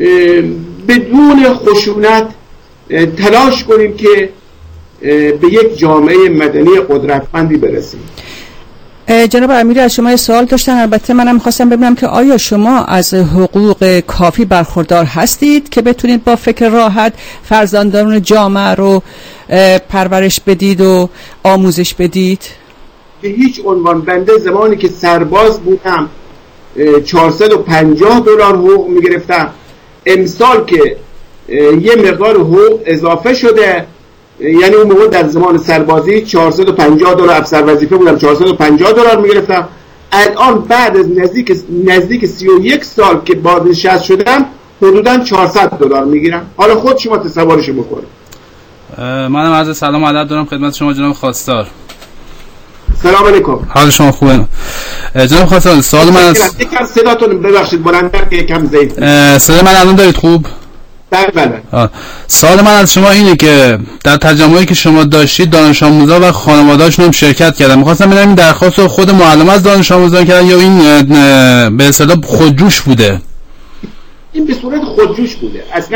بدون خشونت تلاش کنیم که به یک جامعه مدنی قدرتمندی برسیم. جناب امیری از شما یه سوال داشتن. البته منم خواستم ببینم که آیا شما از حقوق کافی برخوردار هستید که بتونید با فکر راحت فرزندان جامعه رو پرورش بدید و آموزش بدید؟ به هیچ عنوان. بنده زمانی که سرباز بودم چهارصد و پنجاه دلار حقوق میگرفتم. امسال که یه مقدار حقوق اضافه شده، یعنی اون موقع در زمان سربازی چهارصد و پنجاه دلار افسر وظیفه بودم، چهارصد و پنجاه دلار میگرفتم. الان بعد از نزدیک نزدیک سی و یک سال که بازنشسته شدم حدوداً چهارصد دلار میگیرم. حالا خود شما تصورشو بکنید. منم عرض سلام و ادب دارم خدمت شما جناب خواستار. سلام علیکم. حال شما خوبه؟ جناب خواستار سوال من از یکم صداتون ببخشید بلندتر که یکم ضعیف. صدای من الان دارید خوب؟ بله بله. سوال من از شما اینه که در تجمعی که شما داشتید دانش آموزا و خانواده‌هاشون هم شرکت کردن. می‌خواستم ببینم این درخواست خود معلم از دانش آموزان کردن یا این به اصطلاح خودجوش بوده؟ این به صورت خودجوش بوده. اصلا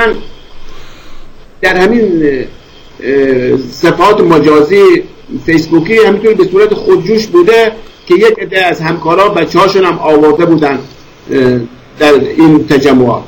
در همین صفحات مجازی فیسبوکی همینطوری به صورت خودجوش بوده که یک عده از همکارا بچه‌هاشون هم آورده بودن در این تجمعات.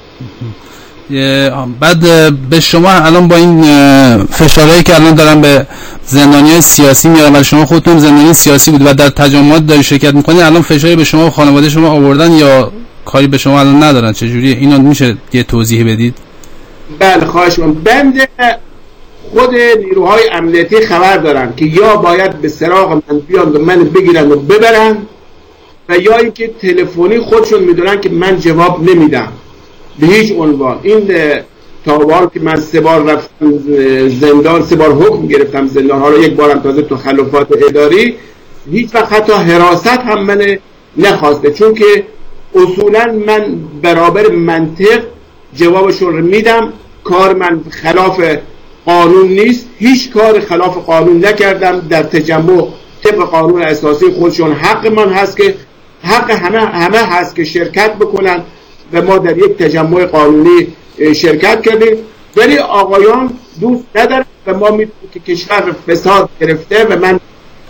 بعد به شما الان با این فشارهایی که الان دارن به زندانیای سیاسی میارن و شما خودتون زندانی سیاسی بود و در تجمعات داری شرکت میکنید، الان فشاری به شما و خانواده شما آوردن یا کاری به شما الان ندارن؟ چجوریه؟ اینو میشه یه توضیح بدید؟ بله خواهش می‌کنم. بنده خود نیروهای امنیتی خبر دارن که یا باید به سراغ من بیان و من بگیرن و ببرن و یا اینکه تلفنی خودشون میدونن که من جواب نمیدم به هیچ عنوان. این تاوال که من سه بار رفتم زندان، سه بار حکم گرفتم زندان، حالا یک بارم تازه تخلفات اداری، هیچ وقت حتی حراست هم من نخواسته، چون که اصولا من برابر منطق جوابشون رو میدم. کار من خلاف قانون نیست، هیچ کار خلاف قانون نکردم. در تجمع طبق قانون اساسی خودشون حق من هست که حق همه همه هست که شرکت بکنن و ما در یک تجمع قانونی شرکت کردیم. ولی آقایان دوست ندارن و ما میدونیم که کشور فساد گرفته و من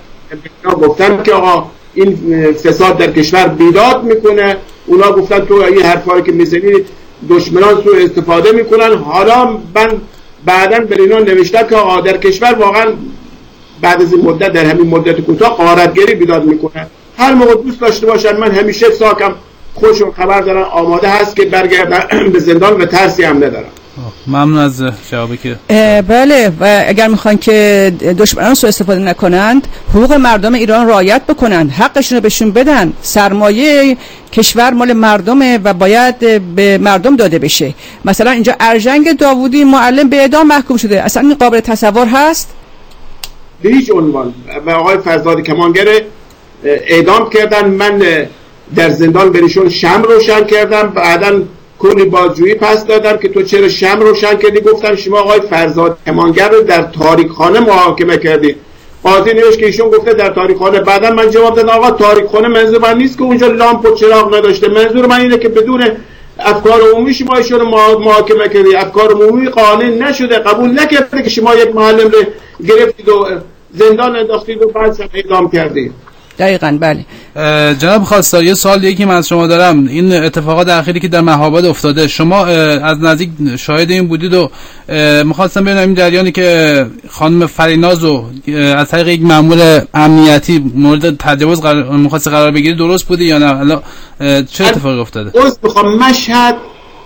گفتم که آقا این فساد در کشور بیداد میکنه. اونا گفتن تو این حرفایی که میزنی دشمنان سوء استفاده میکنن. حالا من بعداً بر اینا نوشتم که آقا در کشور واقعا بعد از این مدت، در همین مدت کوتاه غارتگری بیداد میکنه. هر موقع دوست داشته باشن من همیشه ساکم، خودشون خبر دارن، آماده هست که برگردن به زندان و ترسی هم ندارن. ممنون از جوابی که بله. و اگر میخوان که دشمنان سوء استفاده نکنند، حقوق مردم ایران رعایت بکنن، حقشون رو بهشون بدن. سرمایه کشور مال مردمه و باید به مردم داده بشه. مثلا اینجا ارژنگ داوودی معلم به اعدام محکوم شده، اصلا این قابل تصور هست؟ به هیچ عنوان. و آقای فرزاد کمانگر اعدام کردن. من در زندان بریشون شمع روشن کردم، بعداً کلی بازجویی پس دادم که تو چرا شمع روشن کردی. گفتم شما آقای فرزاد کمانگر رو در تاریکخانه محاکمه کردی. قاضی نوشت که ایشون گفته در تاریکخانه. بعدا من جواب دادم آقا تاریکخانه منظور من نیست که اونجا لامپ و چراغ نداشته، منظور من اینه که بدون افکار عمومی شما ایشون رو محاکمه کردی. افکار عمومی قانع نشده، قبول نکرده که شما یک معلم رو گرفتید و زندان انداختید و بعد اعدام کردید. دقیقاً بله. جناب خواستار یه سوال دیگه که من از شما دارم، این اتفاقات اخیری که در مهاباد افتاده شما از نزدیک شاهد این بودید و می‌خواستم ببینم این جریانی که خانم فریناز رو از طریق یک مأمور امنیتی مورد تجاوز قرار می‌خواست قرار بگیره درست بوده یا نه؟ الان چه اتفاقی افتاده؟ درست. می‌خوام مشهد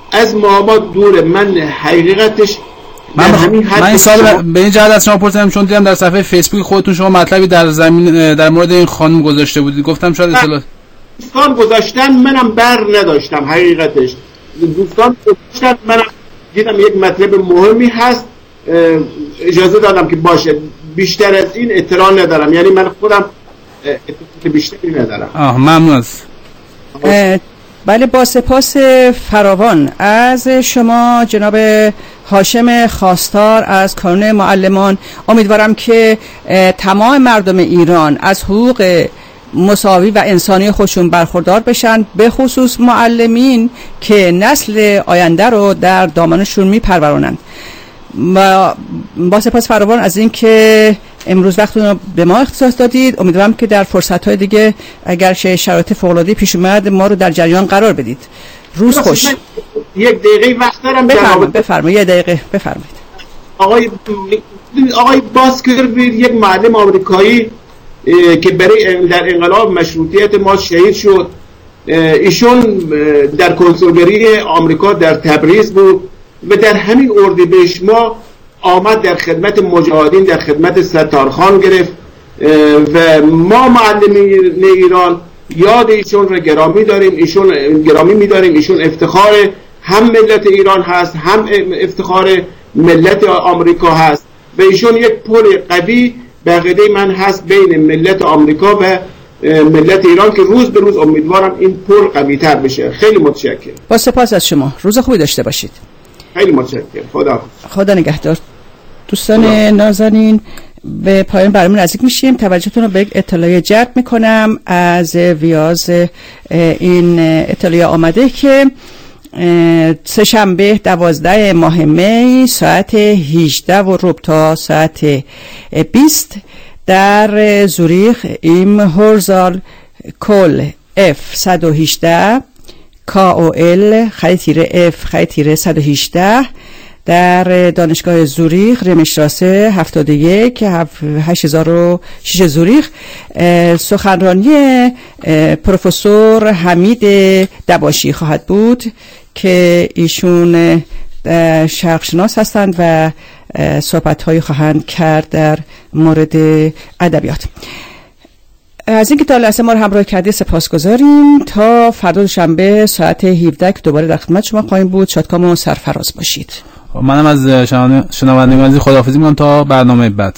از محمد دوره. من حقیقتش من, بخ... من این سال شما... به این جهت از شما پرسیدم چون دیدم در صفحه فیسبوک خودتون شما مطلبی در زمین در مورد این خانم گذاشته بودید، گفتم شاید اصلا دوستان گذاشتن منم بر نداشتم. حقیقتش دوستان گذاشتن منم دیدم یک مطلب مهمی هست، اجازه دادم که باشه. بیشتر از این اطلاع ندارم، یعنی من خودم اطلاع بیشتری ندارم. آه ممنون است. بله با سپاس فراوان از شما جناب هاشم خواستار از کانون معلمان. امیدوارم که تمام مردم ایران از حقوق مساوی و انسانی خودشون برخوردار بشن، به خصوص معلمین که نسل آینده رو در دامنشون میپرورونن. با سپاس فراوان از این که امروز وقتتون رو به ما اختصاص دادید. امیدوارم که در فرصت‌های دیگه اگر شرایط فوق‌العاده پیش اومد ما رو در جریان قرار بدید. روز خوش. یک دقیقه وقت دارم. بفرمایید بفرمایید یه دقیقه بفرمایید. آقای آقای باسکرویل یک معلم آمریکایی که برای در انقلاب مشروطیت ما شهید شد، ایشون در کنسولگری آمریکا در تبریز بود و در همین اردیبهشت ما آمد در خدمت مجاهدین، در خدمت ستارخان گرفت و ما معلمین ایران یاد ایشون را گرامی داریم. ایشون گرامی می‌داریم. ایشون افتخار هم ملت ایران هست، هم افتخار ملت آمریکا هست و ایشون یک پل قوی به عقیده من هست بین ملت آمریکا و ملت ایران که روز به روز امیدوارم این پل قوی‌تر بشه. خیلی متشکرم. با سپاس از شما. روز خوبی داشته باشید. خیلی متشکرم. خدا خدا نگهدار. دوستان نازنین به پایان برنامه نزدیک میشیم. توجهتون رو به یک اطلاعیه جلب میکنم از ویاز. این اطلاعیه آمده که سه شنبه دوازده ماه می ساعت هجده و ربع تا ساعت بیست در زوریخ ایم هورزال کل اف صد و هجده کا او ال خط تیره اف خط تیره صد و هجده در دانشگاه زوریخ رمشتراسه هفتاد و یک هشت هزار و شش زوریخ سخنرانی پروفسور حمید دباشی خواهد بود که ایشون شرقشناس هستند و صحبت‌هایی خواهند کرد در مورد ادبیات. از اینکه تا لحظه ما رو همراه کردید سپاسگزاریم. تا فردا شنبه ساعت هفده که دوباره در خدمت شما خواهیم بود. شادکام و سرفراز باشید. منم از شنوندگان خداحافظی می‌کنم تا برنامه بعد.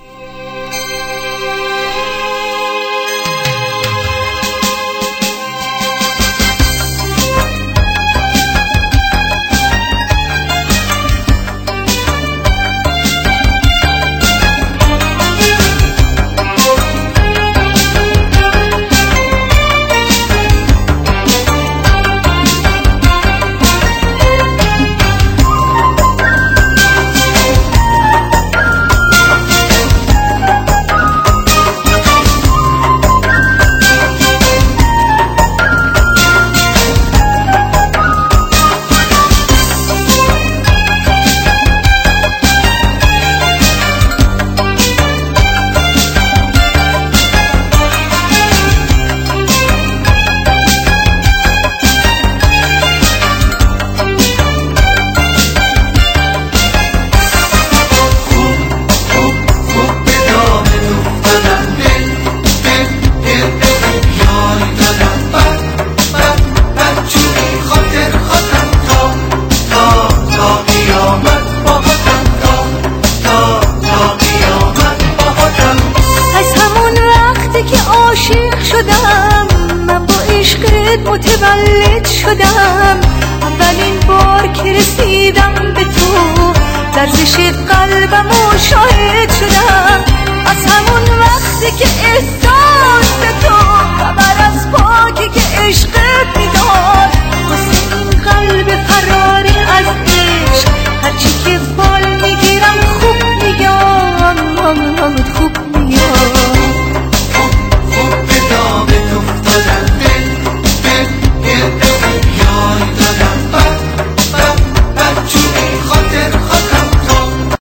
متولد شدم اولین بار که رسیدم به تو لرزش قلبمو شاهد شدم از همون وقتی که احساس به تو خبر از پاکی که عشقت میداد واسه این قلب فراری از عشق هرچی که بال